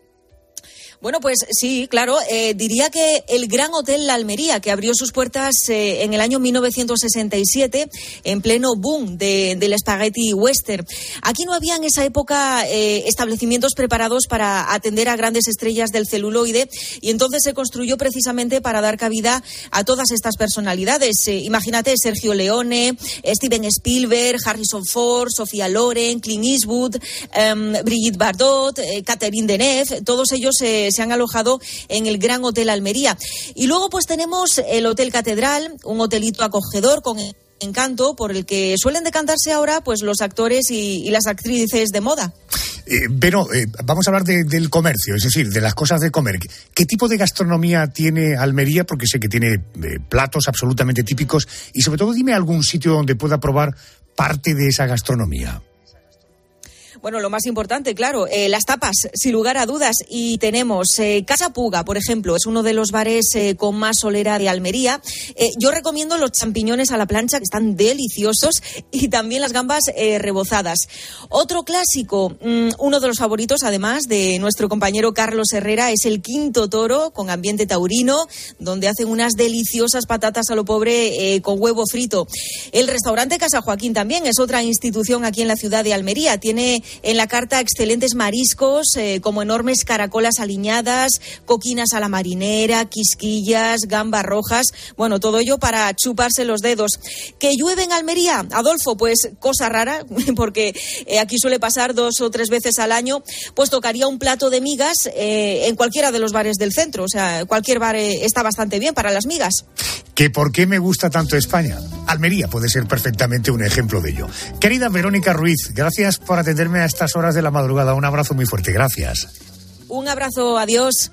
Bueno, pues sí, claro. Eh, diría que el Gran Hotel La Almería, que abrió sus puertas eh, en el año mil novecientos sesenta y siete, en pleno boom de, del spaghetti western. Aquí no había en esa época eh, establecimientos preparados para atender a grandes estrellas del celuloide, y entonces se construyó precisamente para dar cabida a todas estas personalidades. Eh, imagínate, Sergio Leone, Steven Spielberg, Harrison Ford, Sofía Loren, Clint Eastwood, eh, Brigitte Bardot, eh, Catherine Deneuve, todos ellos eh, se han alojado en el Gran Hotel Almería. Y luego pues tenemos el Hotel Catedral, un hotelito acogedor con encanto por el que suelen decantarse ahora pues los actores y, y las actrices de moda. Eh, pero eh, vamos a hablar de, del comercio, es decir, de las cosas de comer. ¿Qué tipo de gastronomía tiene Almería? Porque sé que tiene eh, platos absolutamente típicos, y sobre todo dime algún sitio donde pueda probar parte de esa gastronomía. Bueno, lo más importante, claro, eh, las tapas, sin lugar a dudas. Y tenemos eh, Casa Puga, por ejemplo, es uno de los bares eh, con más solera de Almería. Eh, yo recomiendo los champiñones a la plancha, que están deliciosos, y también las gambas eh, rebozadas. Otro clásico, mmm, uno de los favoritos, además, de nuestro compañero Carlos Herrera, es el Quinto Toro, con ambiente taurino, donde hacen unas deliciosas patatas a lo pobre eh, con huevo frito. El restaurante Casa Joaquín también es otra institución aquí en la ciudad de Almería. Tiene en la carta excelentes mariscos, eh, como enormes caracolas aliñadas, coquinas a la marinera, quisquillas, gambas rojas. Bueno, todo ello para chuparse los dedos. ¿Que llueve en Almería, Adolfo? Pues cosa rara, porque eh, aquí suele pasar dos o tres veces al año. Pues tocaría un plato de migas eh, en cualquiera de los bares del centro. O sea, cualquier bar eh, está bastante bien para las migas. ¿Que por qué me gusta tanto España? Almería puede ser perfectamente un ejemplo de ello. Querida Verónica Ruiz, gracias por atenderme a estas horas de la madrugada. Un abrazo muy fuerte, gracias. Un abrazo, adiós.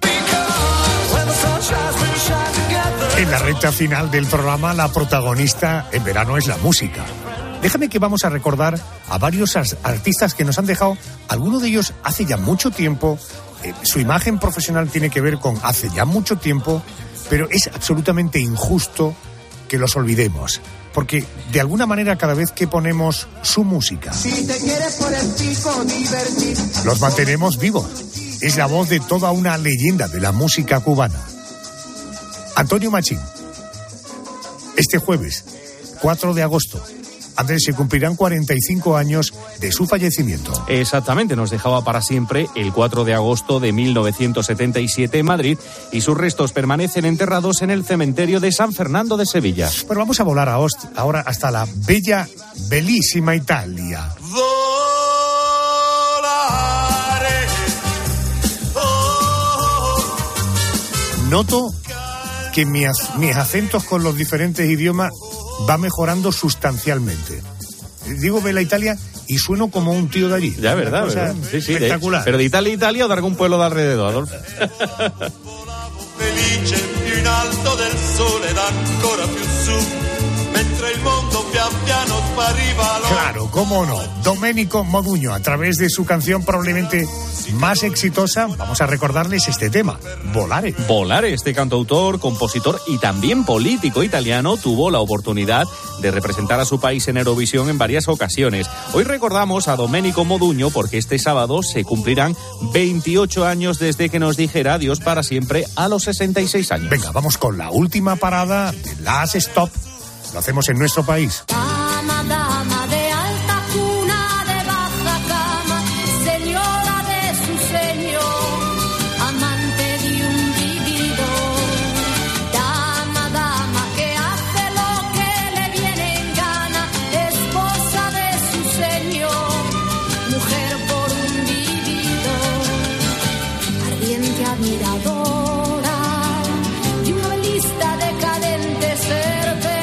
En la recta final del programa, la protagonista en verano es la música. Déjame que vamos a recordar a varios artistas que nos han dejado, algunos de ellos hace ya mucho tiempo. Eh, su imagen profesional tiene que ver con hace ya mucho tiempo, pero es absolutamente injusto que los olvidemos, porque de alguna manera cada vez que ponemos su música, Si te quieres por el pico divertir, los mantenemos vivos. Es la voz de toda una leyenda de la música cubana. Antonio Machín. Este jueves, cuatro de agosto, Andrés, se cumplirán cuarenta y cinco años de su fallecimiento. Exactamente, nos dejaba para siempre el cuatro de agosto de mil novecientos setenta y siete en Madrid, y sus restos permanecen enterrados en el cementerio de San Fernando de Sevilla. Bueno, vamos a volar a Ost- ahora hasta la bella, bellísima Italia. Noto que mi ac- mis acentos con los diferentes idiomas va mejorando sustancialmente. Digo Bella Italia y sueno como un tío de allí. Ya, verdad, verdad. Sí, sí, espectacular. De, pero de Italia, Italia o de algún pueblo de alrededor, Adolfo. Felice più in alto del sole ed ancora più su, mentre il mondo pian piano spariva. Claro, cómo no. Domenico Modugno, a través de su canción probablemente más exitosa, vamos a recordarles este tema, Volare. Volare, este cantautor, compositor y también político italiano, tuvo la oportunidad de representar a su país en Eurovisión en varias ocasiones. Hoy recordamos a Domenico Modugno porque este sábado se cumplirán veintiocho años desde que nos dijera adiós para siempre a los sesenta y seis años. Venga, vamos con la última parada de Last Stop. Lo hacemos en nuestro país. Dama, dama de alta cuna, de baja cama, señora de su señor, amante de un vividor. Dama, dama que hace lo que le viene en gana, esposa de su señor, mujer por un vividor, ardiente admiradora y una lista decadente ser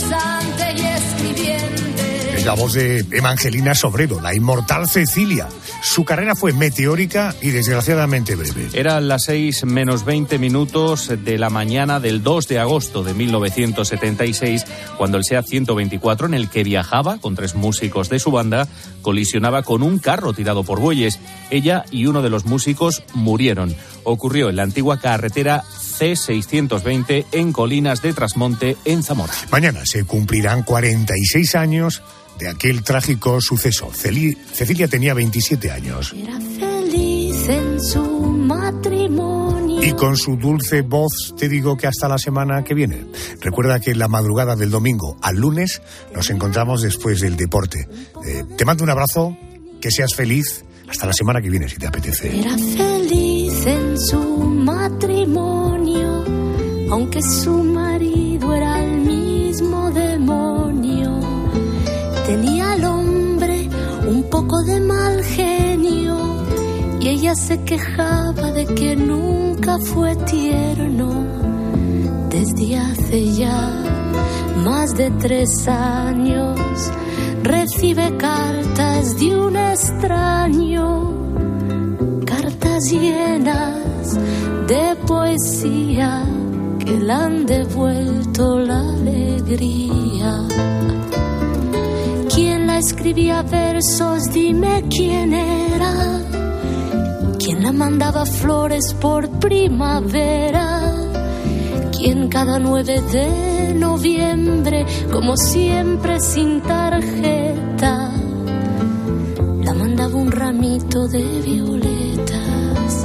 Es la voz de Evangelina Sobredo, la inmortal Cecilia. Su carrera fue meteórica y desgraciadamente breve. Eran las seis menos veinte minutos de la mañana del dos de agosto de mil novecientos setenta y seis, cuando el SEAT ciento veinticuatro, en el que viajaba con tres músicos de su banda, colisionaba con un carro tirado por bueyes. Ella y uno de los músicos murieron. Ocurrió en la antigua carretera C seiscientos veinte en Colinas de Trasmonte, en Zamora. Mañana se cumplirán cuarenta y seis años de aquel trágico suceso. Celi- Cecilia tenía veintisiete años. Era feliz en su matrimonio. Y con su dulce voz te digo que hasta la semana que viene. Recuerda que en la madrugada del domingo al lunes nos encontramos después del deporte. Eh, te mando un abrazo, que seas feliz. Hasta la semana que viene, si te apetece. Era feliz en su matrimonio, aunque su marido era el mismo demonio. Tenía al hombre un poco de mal genio y ella se quejaba de que nunca fue tierno. Desde hace ya más de tres años recibe cartas de un extraño, cartas llenas de poesía que le han devuelto la alegría. ¿Quién la escribía versos? Dime quién era. ¿Quién la mandaba flores por primavera? ¿Quién cada nueve de noviembre, como siempre sin tarjeta, la mandaba un ramito de violetas?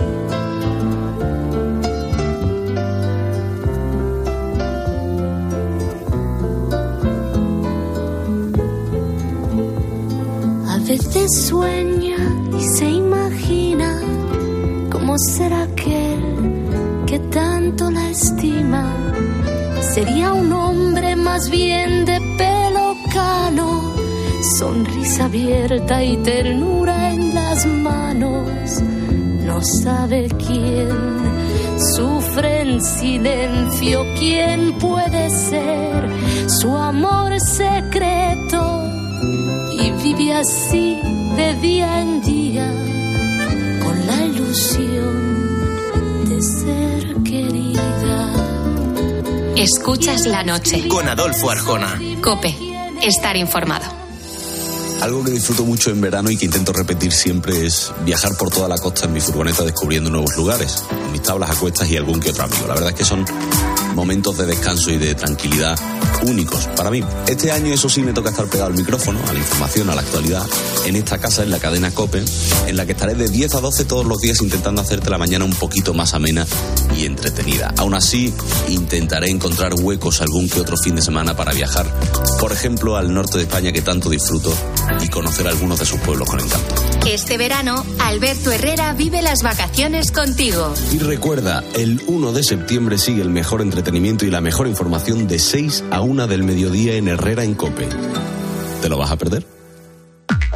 A veces sueña y se imagina cómo será aquel que tanto la estima. Sería un hombre más bien de pelo cano, sonrisa abierta y ternura en las manos. No sabe quién sufre en silencio, quién puede ser su amor secreto, y vive así de día en día con la ilusión de ser querida. Escuchas la noche. Con Adolfo Arjona. COPE. Estar informado. Algo que disfruto mucho en verano y que intento repetir siempre es viajar por toda la costa en mi furgoneta descubriendo nuevos lugares, con mis tablas a cuestas y algún que otro amigo. La verdad es que son momentos de descanso y de tranquilidad únicos para mí. Este año, eso sí, me toca estar pegado al micrófono, a la información, a la actualidad, en esta casa, en la cadena COPE, en la que estaré de diez a doce todos los días intentando hacerte la mañana un poquito más amena y entretenida. Aún así, intentaré encontrar huecos algún que otro fin de semana para viajar, por ejemplo, al norte de España, que tanto disfruto, y conocer algunos de sus pueblos con encanto. Este verano, Alberto Herrera vive las vacaciones contigo. Y recuerda, el uno de septiembre sigue el mejor entretenimiento y la mejor información de seis a una del mediodía en Herrera en COPE. ¿Te lo vas a perder?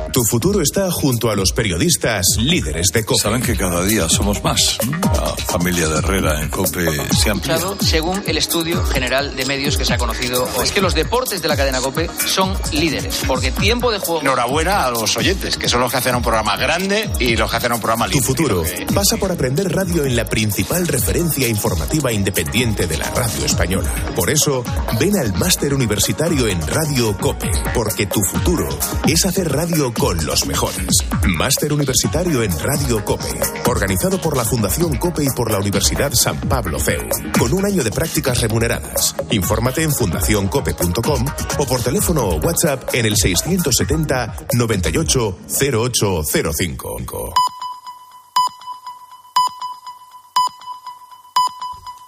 Tu futuro está junto a los periodistas líderes de COPE. Saben que cada día somos más. La familia de Herrera en COPE se ha ampliado. Según el estudio general de medios que se ha conocido, es que los deportes de la cadena COPE son líderes, porque tiempo de juego... Enhorabuena a los oyentes, que son los que hacen un programa grande y los que hacen un programa libre. Tu futuro pasa por aprender radio en la principal referencia informativa independiente de la radio española. Por eso, ven al máster universitario en Radio COPE, porque tu futuro es hacer radio con los mejores. Máster universitario en Radio COPE, organizado por la Fundación COPE y por la Universidad San Pablo C E U, con un año de prácticas remuneradas. Infórmate en fundación cope punto com o por teléfono o WhatsApp en el seiscientos setenta noventa y ocho cero ocho cero cinco.